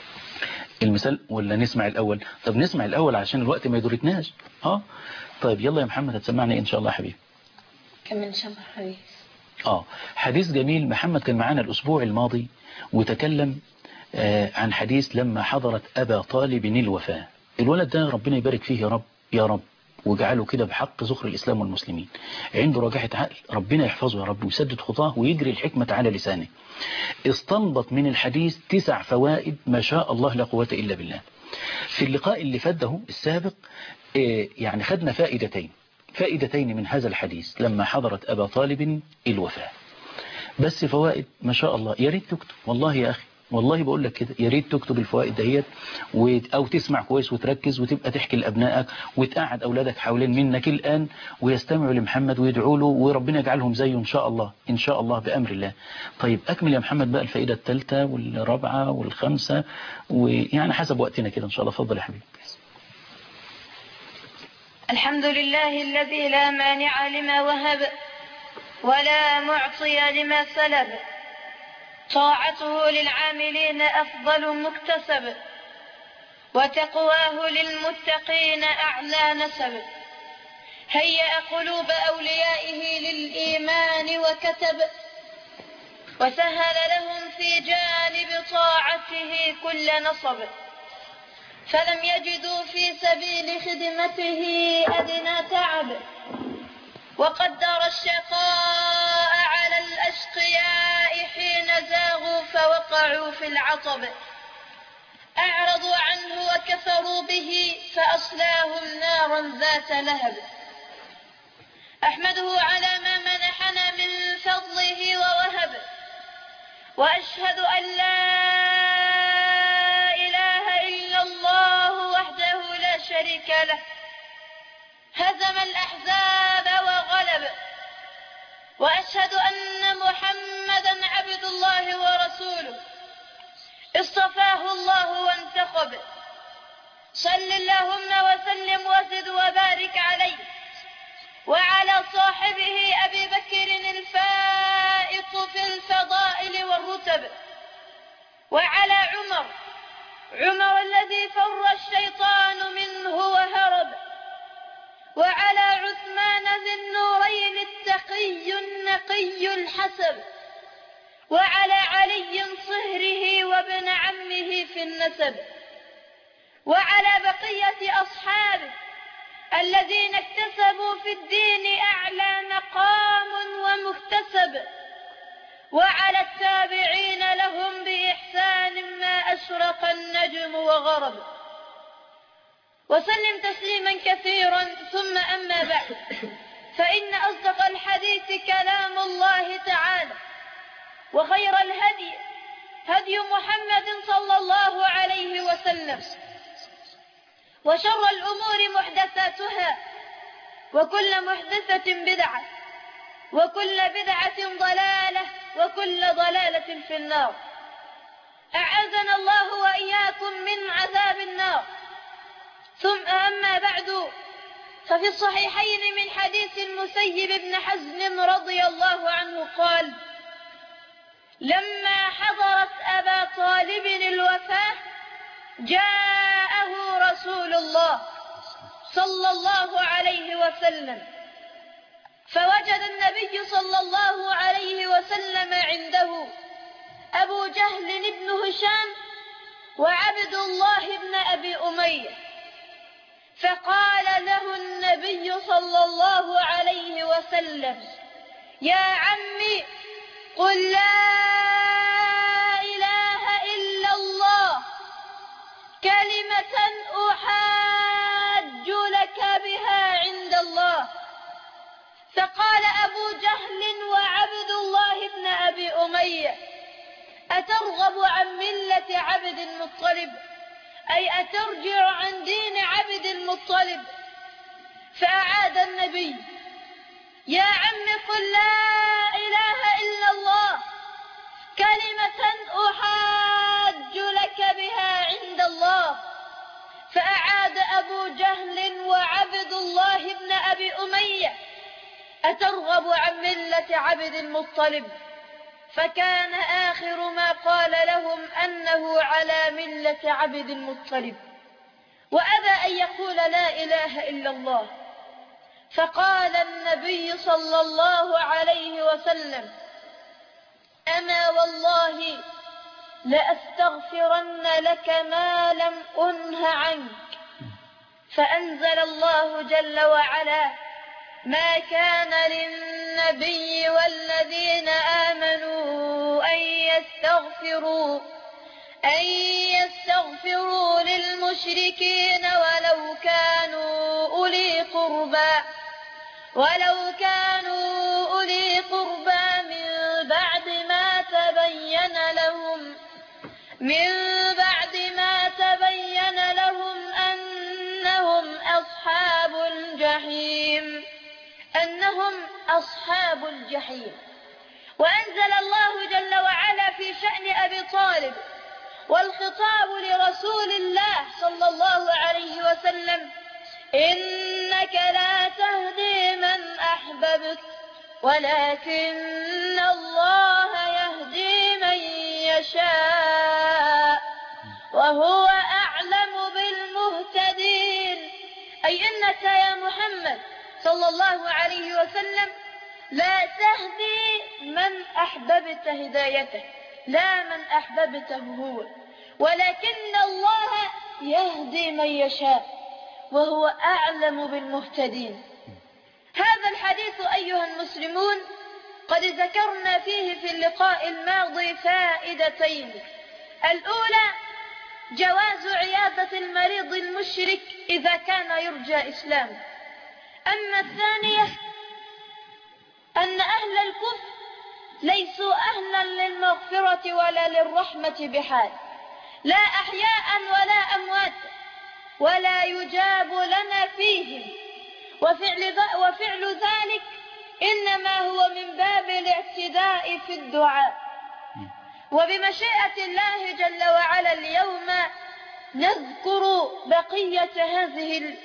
المثال ولا نسمع الاول؟ طب نسمع الاول عشان الوقت ما يدركناش. طيب يلا يا محمد هتسمعني ان شاء الله يا حبيبي. كمل شرح حديث. حديث جميل. محمد كان معانا الاسبوع الماضي وتكلم عن حديث لما حضرت ابا طالب الوفاة. الولد ده ربنا يبارك فيه يا رب يا رب وجعله كده بحق ذخر الإسلام والمسلمين، عنده رجاحة عقل، ربنا يحفظه يا رب ويسدد خطاه ويجري الحكمة على لسانه. استنبط من الحديث 9 فوائد ما شاء الله لا قوة إلا بالله. في اللقاء اللي فده السابق يعني خدنا فائدتين من هذا الحديث لما حضرت أبا طالب الوفاة، بس فوائد ما شاء الله. يا ريت تكتب والله يا أخي، والله بقول لك كده، يا ريت تكتب الفوائد دهيت او تسمع كويس وتركز وتبقى تحكي لابنائك وتقعد اولادك حوالين منك الان ويستمعوا لمحمد ويدعوا له وربنا يجعلهم زيه ان شاء الله ان شاء الله بامر الله. طيب اكمل يا محمد بقى الفائده الثالثه والرابعه والخامسه ويعني حسب وقتنا كده ان شاء الله. اتفضل يا حبيبي. الحمد لله الذي لا مانع لما وهب ولا معطي لما سلب، طاعته للعاملين أفضل مكتسب، وتقواه للمتقين أعلى نسب. هيأ قلوب أوليائه للإيمان وكتب، وسهل لهم في جانب طاعته كل نصب، فلم يجدوا في سبيل خدمته أدنى تعب، وقدر الشقاء على الأشقياء حين زاغوا فوقعوا في العطب، أعرضوا عنه وكفروا به فأصلاهم نارا ذات لهب. أحمده على ما منحنا من فضله ووهب، وأشهد أن لا إله إلا الله وحده لا شريك له، هزم الأحزاب وغلب. وأشهد أن محمدا عبد الله ورسوله، اصطفاه الله وانتخب. صل اللهم وسلم وزد وبارك عليه وعلى صاحبه أبي بكر الفائق في الفضائل والرتب، وعلى عمر الذي فر الشيطان منه وهرب، وعلى عثمان ذي النورين التقي النقي الحسب، وعلى علي صهره وابن عمه في النسب، وعلى بقية أصحابه الذين اكتسبوا في الدين أعلى مقام ومكتسب، وعلى التابعين لهم بإحسان ما أشرق النجم وغرب. وسلم تسليما كثيرا. ثم أما بعد، فإن أصدق الحديث كلام الله تعالى، وخير الهدي هدي محمد صلى الله عليه وسلم، وشر الأمور محدثاتها، وكل محدثة بدعة، وكل بدعة ضلالة، وكل ضلالة في النار. أعاذنا الله وإياكم من عذاب النار. ثم أما بعد، ففي الصحيحين من حديث المسيب بن حزم رضي الله عنه قال: لما حضرت أبا طالب الوفاة جاءه رسول الله صلى الله عليه وسلم، فوجد النبي صلى الله عليه وسلم عنده أبو جهل بن هشام وعبد الله بن أبي أمية، فقال له النبي صلى الله عليه وسلم: يا عمي قل لا إله إلا الله كلمة أحاج لك بها عند الله. فقال أبو جهل وعبد الله بن أبي أمية: أترغب عن ملة عبد المطلب؟ أي أترجع عن دين عبد المطلب؟ فأعاد النبي: يا عم قل لا إله إلا الله كلمة أحاج لك بها عند الله. فأعاد أبو جهل وعبد الله بن أبي أمية: أترغب عن ملة عبد المطلب؟ فكان آخر ما قال لهم أنه على ملة عبد المطلب، وأبى أن يقول لا إله إلا الله. فقال النبي صلى الله عليه وسلم: أما والله لأستغفرن لك ما لم أنه عنك. فأنزل الله جل وعلا: ما كان للنبي والذين آمنوا أن يستغفروا للمشركين ولو كانوا أولي قربى من بعد ما تبين لهم أنهم أصحاب الجحيم. وأنزل الله جل وعلا في شأن أبي طالب والخطاب لرسول الله صلى الله عليه وسلم: إنك لا تهدي من أحببت ولكن الله يهدي من يشاء وهو أعلم بالمهتدين. أي إنك يا محمد صلى الله عليه وسلم لا تهدي من أحببت هدايته، لا من أحببته هو، ولكن الله يهدي من يشاء وهو أعلم بالمهتدين. هذا الحديث أيها المسلمون قد ذكرنا فيه في اللقاء الماضي فائدتين: الأولى جواز عيادة المريض المشرك إذا كان يرجى إسلامه. أما الثانية أن أهل الكفر ليسوا أهلا للمغفرة ولا للرحمة بحال، لا أحياء ولا أموات، ولا يجاب لنا فيهم، وفعل ذلك إنما هو من باب الاعتداء في الدعاء. وبمشيئة الله جل وعلا اليوم نذكر بقية هذه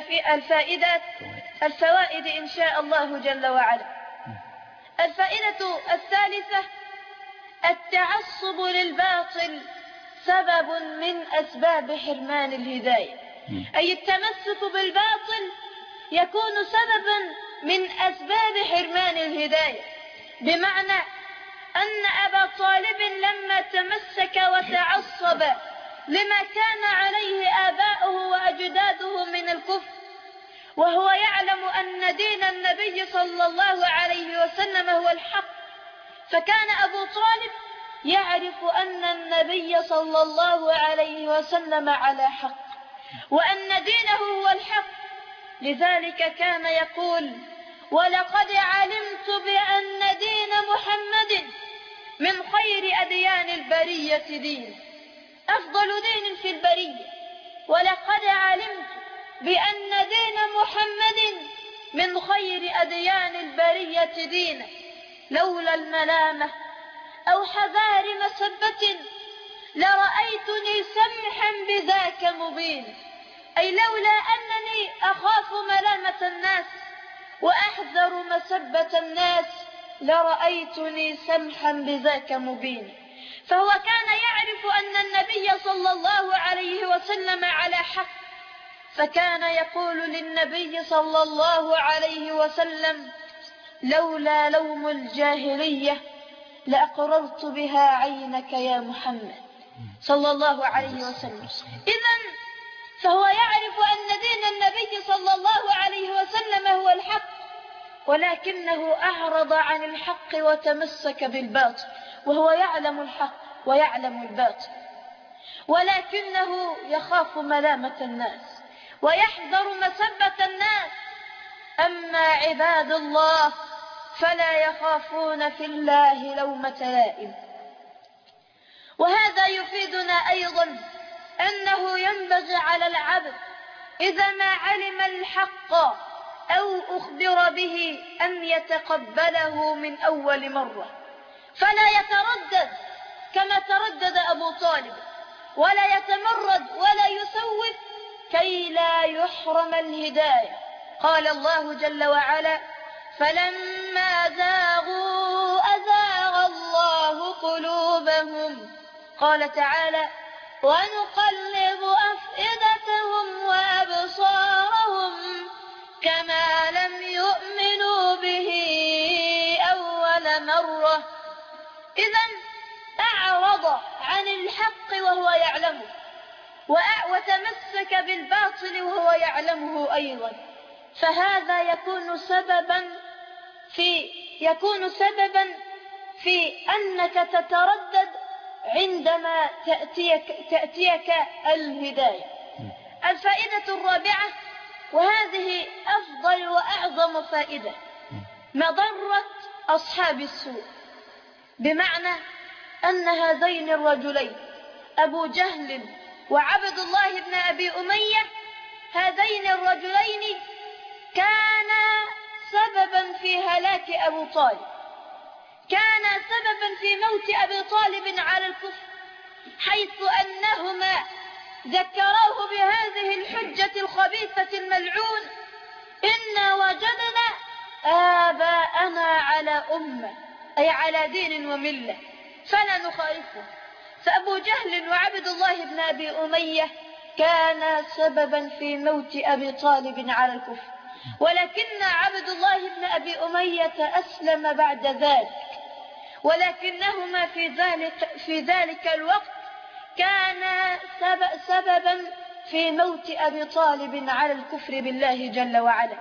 الفوائد إن شاء الله جل وعلا. الفائدة الثالثة: التعصب للباطل سبب من أسباب حرمان الهداية. أي التمسك بالباطل يكون سببا من أسباب حرمان الهداية، بمعنى أن أبا طالب لما تمسك وتعصب لما كان عليه آباؤه وأجداده من الكفر، وهو يعلم أن دين النبي صلى الله عليه وسلم هو الحق، فكان أبو طالب يعرف أن النبي صلى الله عليه وسلم على حق وأن دينه هو الحق، لذلك كان يقول: ولقد علمت بأن دين محمد من خير أديان البرية دين، أفضل دين في البرية. ولقد علمت بأن دين محمد من خير أديان البرية دين، لولا الملامة أو حذار مسبة لرأيتني سمحا بذاك مبين. أي لولا أنني أخاف ملامة الناس وأحذر مسبة الناس لرأيتني سمحا بذاك مبين. فهو كان يعرف أن النبي صلى الله عليه وسلم على حق، فكان يقول للنبي صلى الله عليه وسلم: لولا لوم الجاهلية لأقررت بها عينك يا محمد صلى الله عليه وسلم. إذن فهو يعرف أن دين النبي صلى الله عليه وسلم هو الحق، ولكنه أعرض عن الحق وتمسك بالباطل، وهو يعلم الحق ويعلم الباطل، ولكنه يخاف ملامة الناس ويحذر مسبة الناس. أما عباد الله فلا يخافون في الله لومة لائم. وهذا يفيدنا أيضا أنه ينبغي على العبد إذا ما علم الحق أو أخبر به أن يتقبله من أول مرة، فلا يتردد كما تردد أبو طالب، ولا يتمرد ولا يسوف كي لا يحرم الهداية. قال الله جل وعلا: فلما زاغوا أزاغ الله قلوبهم. قال تعالى: ونقلب أفئدتهم وأبصارهم كما لم يؤمنوا به أول مرة. إذن أعرض عن الحق وهو يعلمه، وتمسك بالباطل وهو يعلمه أيضا، فهذا يكون سببا في أنك تتردد عندما تأتيك الهداية. الفائدة الرابعة، وهذه أفضل وأعظم فائدة، مضرة أصحاب السوء. بمعنى أن هذين الرجلين أبو جهل وعبد الله بن أبي أمية، هذين الرجلين كانا سببا في هلاك أبو طالب، كانا سببا في موت أبي طالب على الكفر، حيث أنهما ذكروه بهذه الحجة الخبيثة الملعون: إنا وجدنا آباءنا على أمة، أي على دين وملة، فلا نخالفه. فأبو جهل وعبد الله بن أبي أمية كان سببا في موت أبي طالب على الكفر، ولكن عبد الله بن أبي أمية أسلم بعد ذلك، ولكنهما في ذلك الوقت كان سببا في موت أبي طالب على الكفر بالله جل وعلا.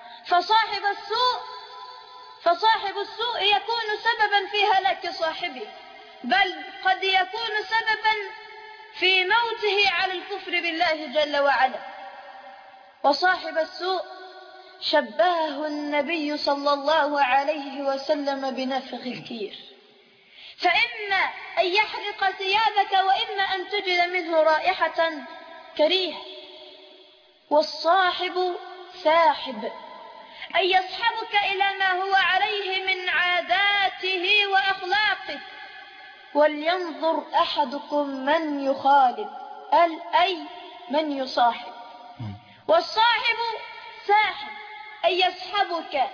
فصاحب السوء يكون سببا في هلاك صاحبه، بل قد يكون سببا في موته على الكفر بالله جل وعلا. وصاحب السوء شبهه النبي صلى الله عليه وسلم بنفخ الكير، فإما أن يحرق ثيابك وإما أن تجد منه رائحة كريهة. والصاحب ساحب، أي يصحبك إلى ما هو عليه من عاداته وأخلاقه. ولينظر أحدكم من يخالف، أي من يصاحب. والصاحب ساحب، أي يسحبك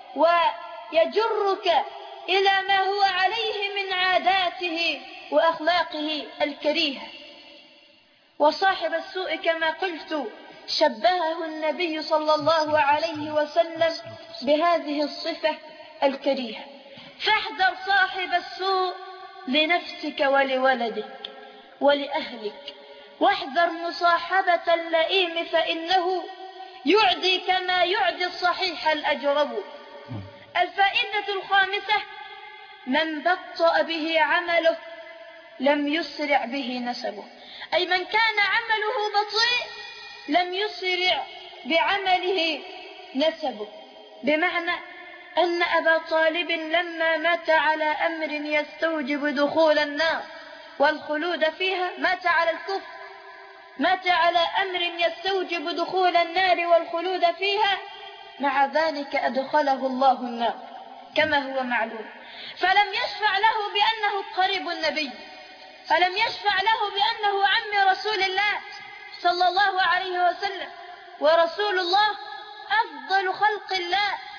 ويجرك إلى ما هو عليه من عاداته وأخلاقه الكريهة. وصاحب السوء كما قلت شبهه النبي صلى الله عليه وسلم بهذه الصفة الكريهة. فاحذر صاحب السوء لنفسك ولولدك ولأهلك، واحذر مصاحبة اللئيم فإنه يعدي كما يعدي الصحيح الأجرب. الفائدة الخامسة، من بطأ به عمله لم يسرع به نسبه، أي من كان عمله بطيء لم يسرع بعمله نسبه. بمعنى أن أبا طالب لما مات على أمر يستوجب دخول النار والخلود فيها، مات على الكفر، مات على أمر يستوجب دخول النار والخلود فيها، مع ذلك أدخله الله النار كما هو معلوم. فلم يشفع له بأنه قريب النبي، فلم يشفع له بأنه عم رسول الله صلى الله عليه وسلم، ورسول الله أفضل خلق الله،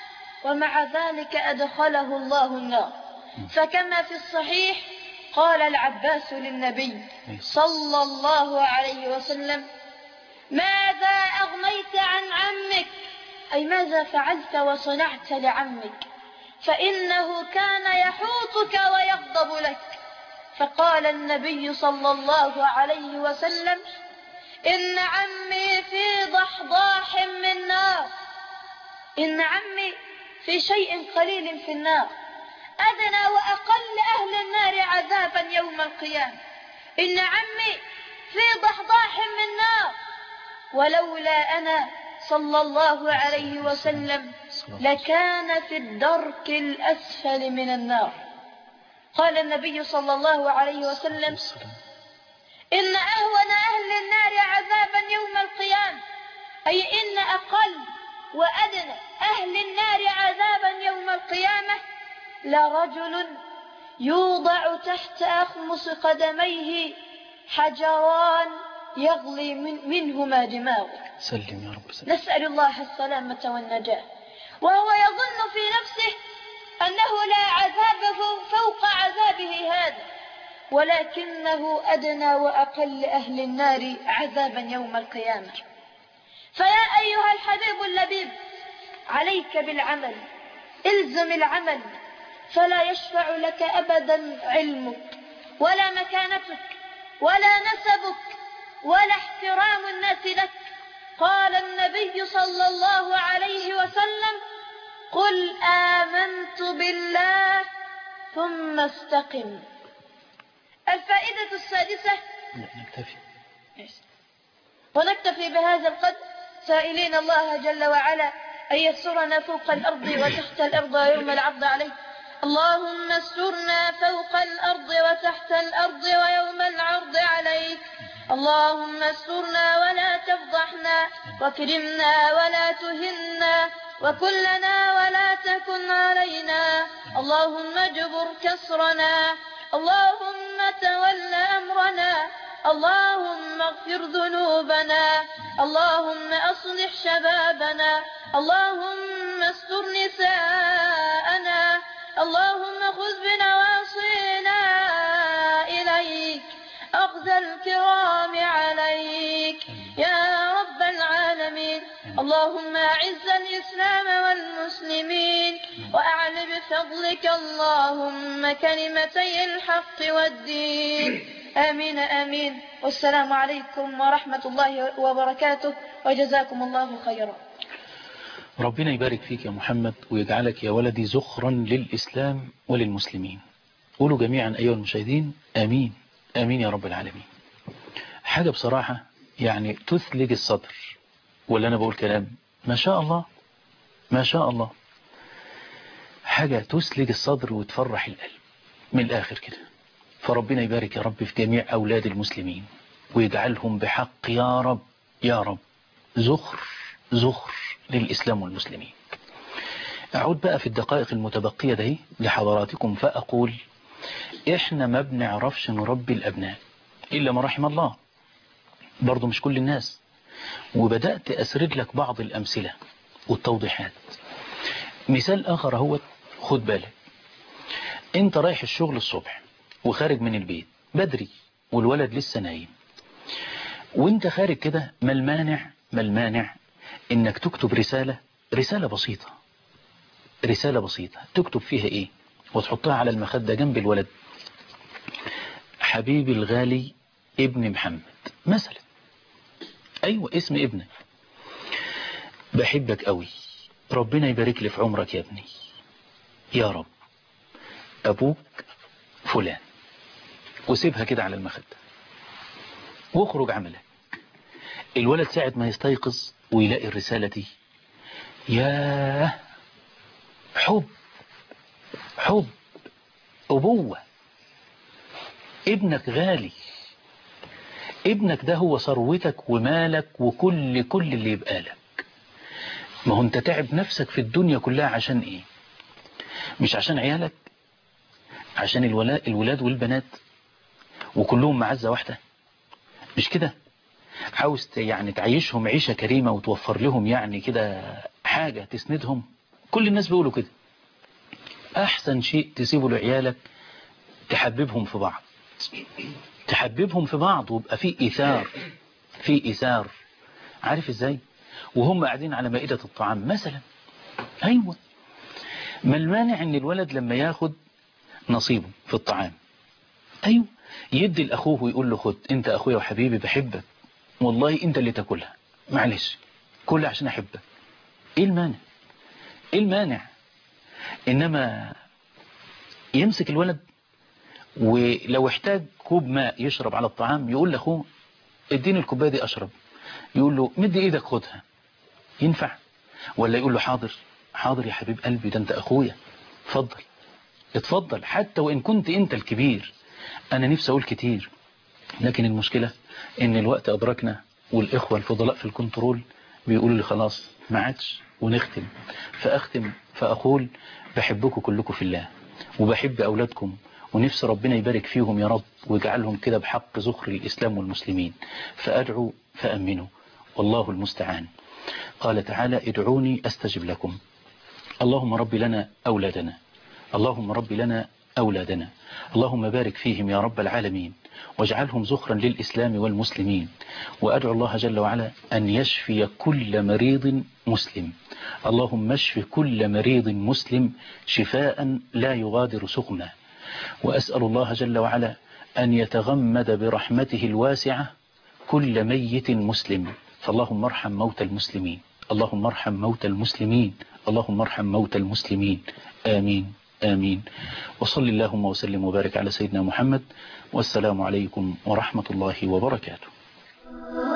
ومع ذلك أدخله الله النار. فكما في الصحيح قال العباس للنبي صلى الله عليه وسلم: ماذا أغنيت عن عمك؟ أي ماذا فعلت وصنعت لعمك؟ فإنه كان يحوطك ويغضب لك. فقال النبي صلى الله عليه وسلم: إن عمي في ضحضاح من نار. إن عمي في شيء قليل في النار، أدنى وأقل أهل النار عذابا يوم القيامة. إن عمي في ضحضاح من نار، ولولا أنا صلى الله عليه وسلم لكان في الدرك الأسفل من النار. قال النبي صلى الله عليه وسلم: إن أهون أهل النار عذابا يوم القيامة، أي إن أقل وأدنى أهل النار عذابا يوم القيامة لرجل يوضع تحت أخمص قدميه حجران يغلي منهما دماغه. سلم يا رب سلم. نسأل الله السلامة والنجاة. وهو يظن في نفسه أنه لا عذاب فوق عذابه هذا، ولكنه أدنى وأقل أهل النار عذابا يوم القيامة. فيا أيها الحبيب اللبيب، عليك بالعمل، الزم العمل، فلا يشفع لك أبدا علمك ولا مكانتك ولا نسبك ولا احترام الناس لك. قال النبي صلى الله عليه وسلم: قل آمنت بالله ثم استقم. الفائدة السادسة، ونكتفي بهذا القدر، سائلين الله جل وعلا أن يسترنا فوق الأرض وتحت الأرض ويوم العرض عليه. اللهم استرنا فوق الأرض وتحت الأرض ويوم العرض عليك. اللهم استرنا ولا تفضحنا، واكرمنا ولا تهنا، وكلنا ولا تكن علينا. اللهم اجبر كسرنا، اللهم تول أمرنا، اللهم اغفر ذنوبنا، اللهم أصلح شبابنا، اللهم استر نساءنا، اللهم خذ بنواصينا إليك أخذ الكرام عليك يا رب العالمين. اللهم أعز الإسلام والمسلمين، وأعل بفضلك اللهم كلمتي الحق والدين. آمين آمين. والسلام عليكم ورحمة الله وبركاته، وجزاكم الله خيرا. ربنا يبارك فيك يا محمد، ويجعلك يا ولدي زخرا للإسلام وللمسلمين. قولوا جميعا أيها المشاهدين: آمين آمين يا رب العالمين. حاجة بصراحة يعني تثلج الصدر، ولا أنا بقول كلام ما شاء الله ما شاء الله، حاجة تثلج الصدر وتفرح القلب من الآخر كده. فربنا يبارك يا رب في جميع أولاد المسلمين، ويجعلهم بحق يا رب يا رب زخر للإسلام والمسلمين. أعود بقى في الدقائق المتبقية دي لحضراتكم فأقول: إحنا ما بنعرفش نربي الأبناء إلا ما رحم الله، برضو مش كل الناس. وبدأت أسرد لك بعض الأمثلة والتوضيحات. مثال آخر هو، خد بالك، أنت رايح الشغل الصبح وخارج من البيت بدري والولد لسه نايم، وانت خارج كده ما المانع انك تكتب رسالة بسيطة تكتب فيها ايه وتحطها على المخدة جنب الولد: حبيبي الغالي ابن محمد مثلا، ايوه اسم ابنك، بحبك قوي، ربنا يبارك لي في عمرك يا ابني، يا رب، ابوك فلان، وسيبها كده على المخدة واخرج عملك. الولد ساعة ما يستيقظ ويلاقي الرسالة دي، ياه، حب أبوة، ابنك غالي، ابنك ده هو ثروتك ومالك وكل اللي يبقى لك. ما هو انت تعب نفسك في الدنيا كلها عشان ايه؟ مش عشان عيالك، عشان الولاد والبنات وكلهم معزة واحدة، مش كده؟ عاوز يعني تعيشهم عيشة كريمة وتوفر لهم يعني كده حاجة تسندهم. كل الناس بيقولوا كده. أحسن شيء تسيبه لعيالك تحببهم في بعض، تحببهم في بعض ويبقى في إثار. عارف إزاي؟ وهم قاعدين على مائدة الطعام مثلا. أيوة، ما المانع ان الولد لما ياخد نصيبه في الطعام، أيوة، يدي لأخوه ويقول له خد انت أخويا وحبيبي بحبك، والله انت اللي تاكلها، معلش كلها عشان أحبك. ايه المانع؟ ايه المانع؟ انما يمسك الولد ولو احتاج كوب ماء يشرب على الطعام يقول لأخوه اديني الكوبايه دي أشرب، يقول له مدي ايدك خدها، ينفع؟ ولا يقول له حاضر يا حبيب قلبي، ده انت أخويا، اتفضل حتى وإن كنت انت الكبير. أنا نفسي أقول كتير، لكن المشكلة ان الوقت أدركنا، والإخوة الفضلاء في الكنترول بيقولوا لي خلاص ما عادش ونختم. فأختم فأقول بحبكم كلكم في الله، وبحب أولادكم، ونفس ربنا يبارك فيهم يا رب ويجعلهم كده بحق زخر الإسلام والمسلمين. فأدعو فأمنوا والله المستعان. قال تعالى ادعوني أستجب لكم. اللهم رب لنا أولادنا، اللهم رب لنا أولادنا، اللهم بارك فيهم يا رب العالمين، واجعلهم زخرا للإسلام والمسلمين. وأدعو الله جل وعلا أن يشفي كل مريض مسلم، اللهم اشف كل مريض مسلم شفاء لا يغادر سقما. وأسأل الله جل وعلا أن يتغمد برحمته الواسعة كل ميت مسلم، فاللهم ارحم موتى المسلمين، اللهم ارحم موتى المسلمين، اللهم ارحم موتى المسلمين. آمين آمين. وصل اللهم وسلم وبارك على سيدنا محمد، والسلام عليكم ورحمة الله وبركاته.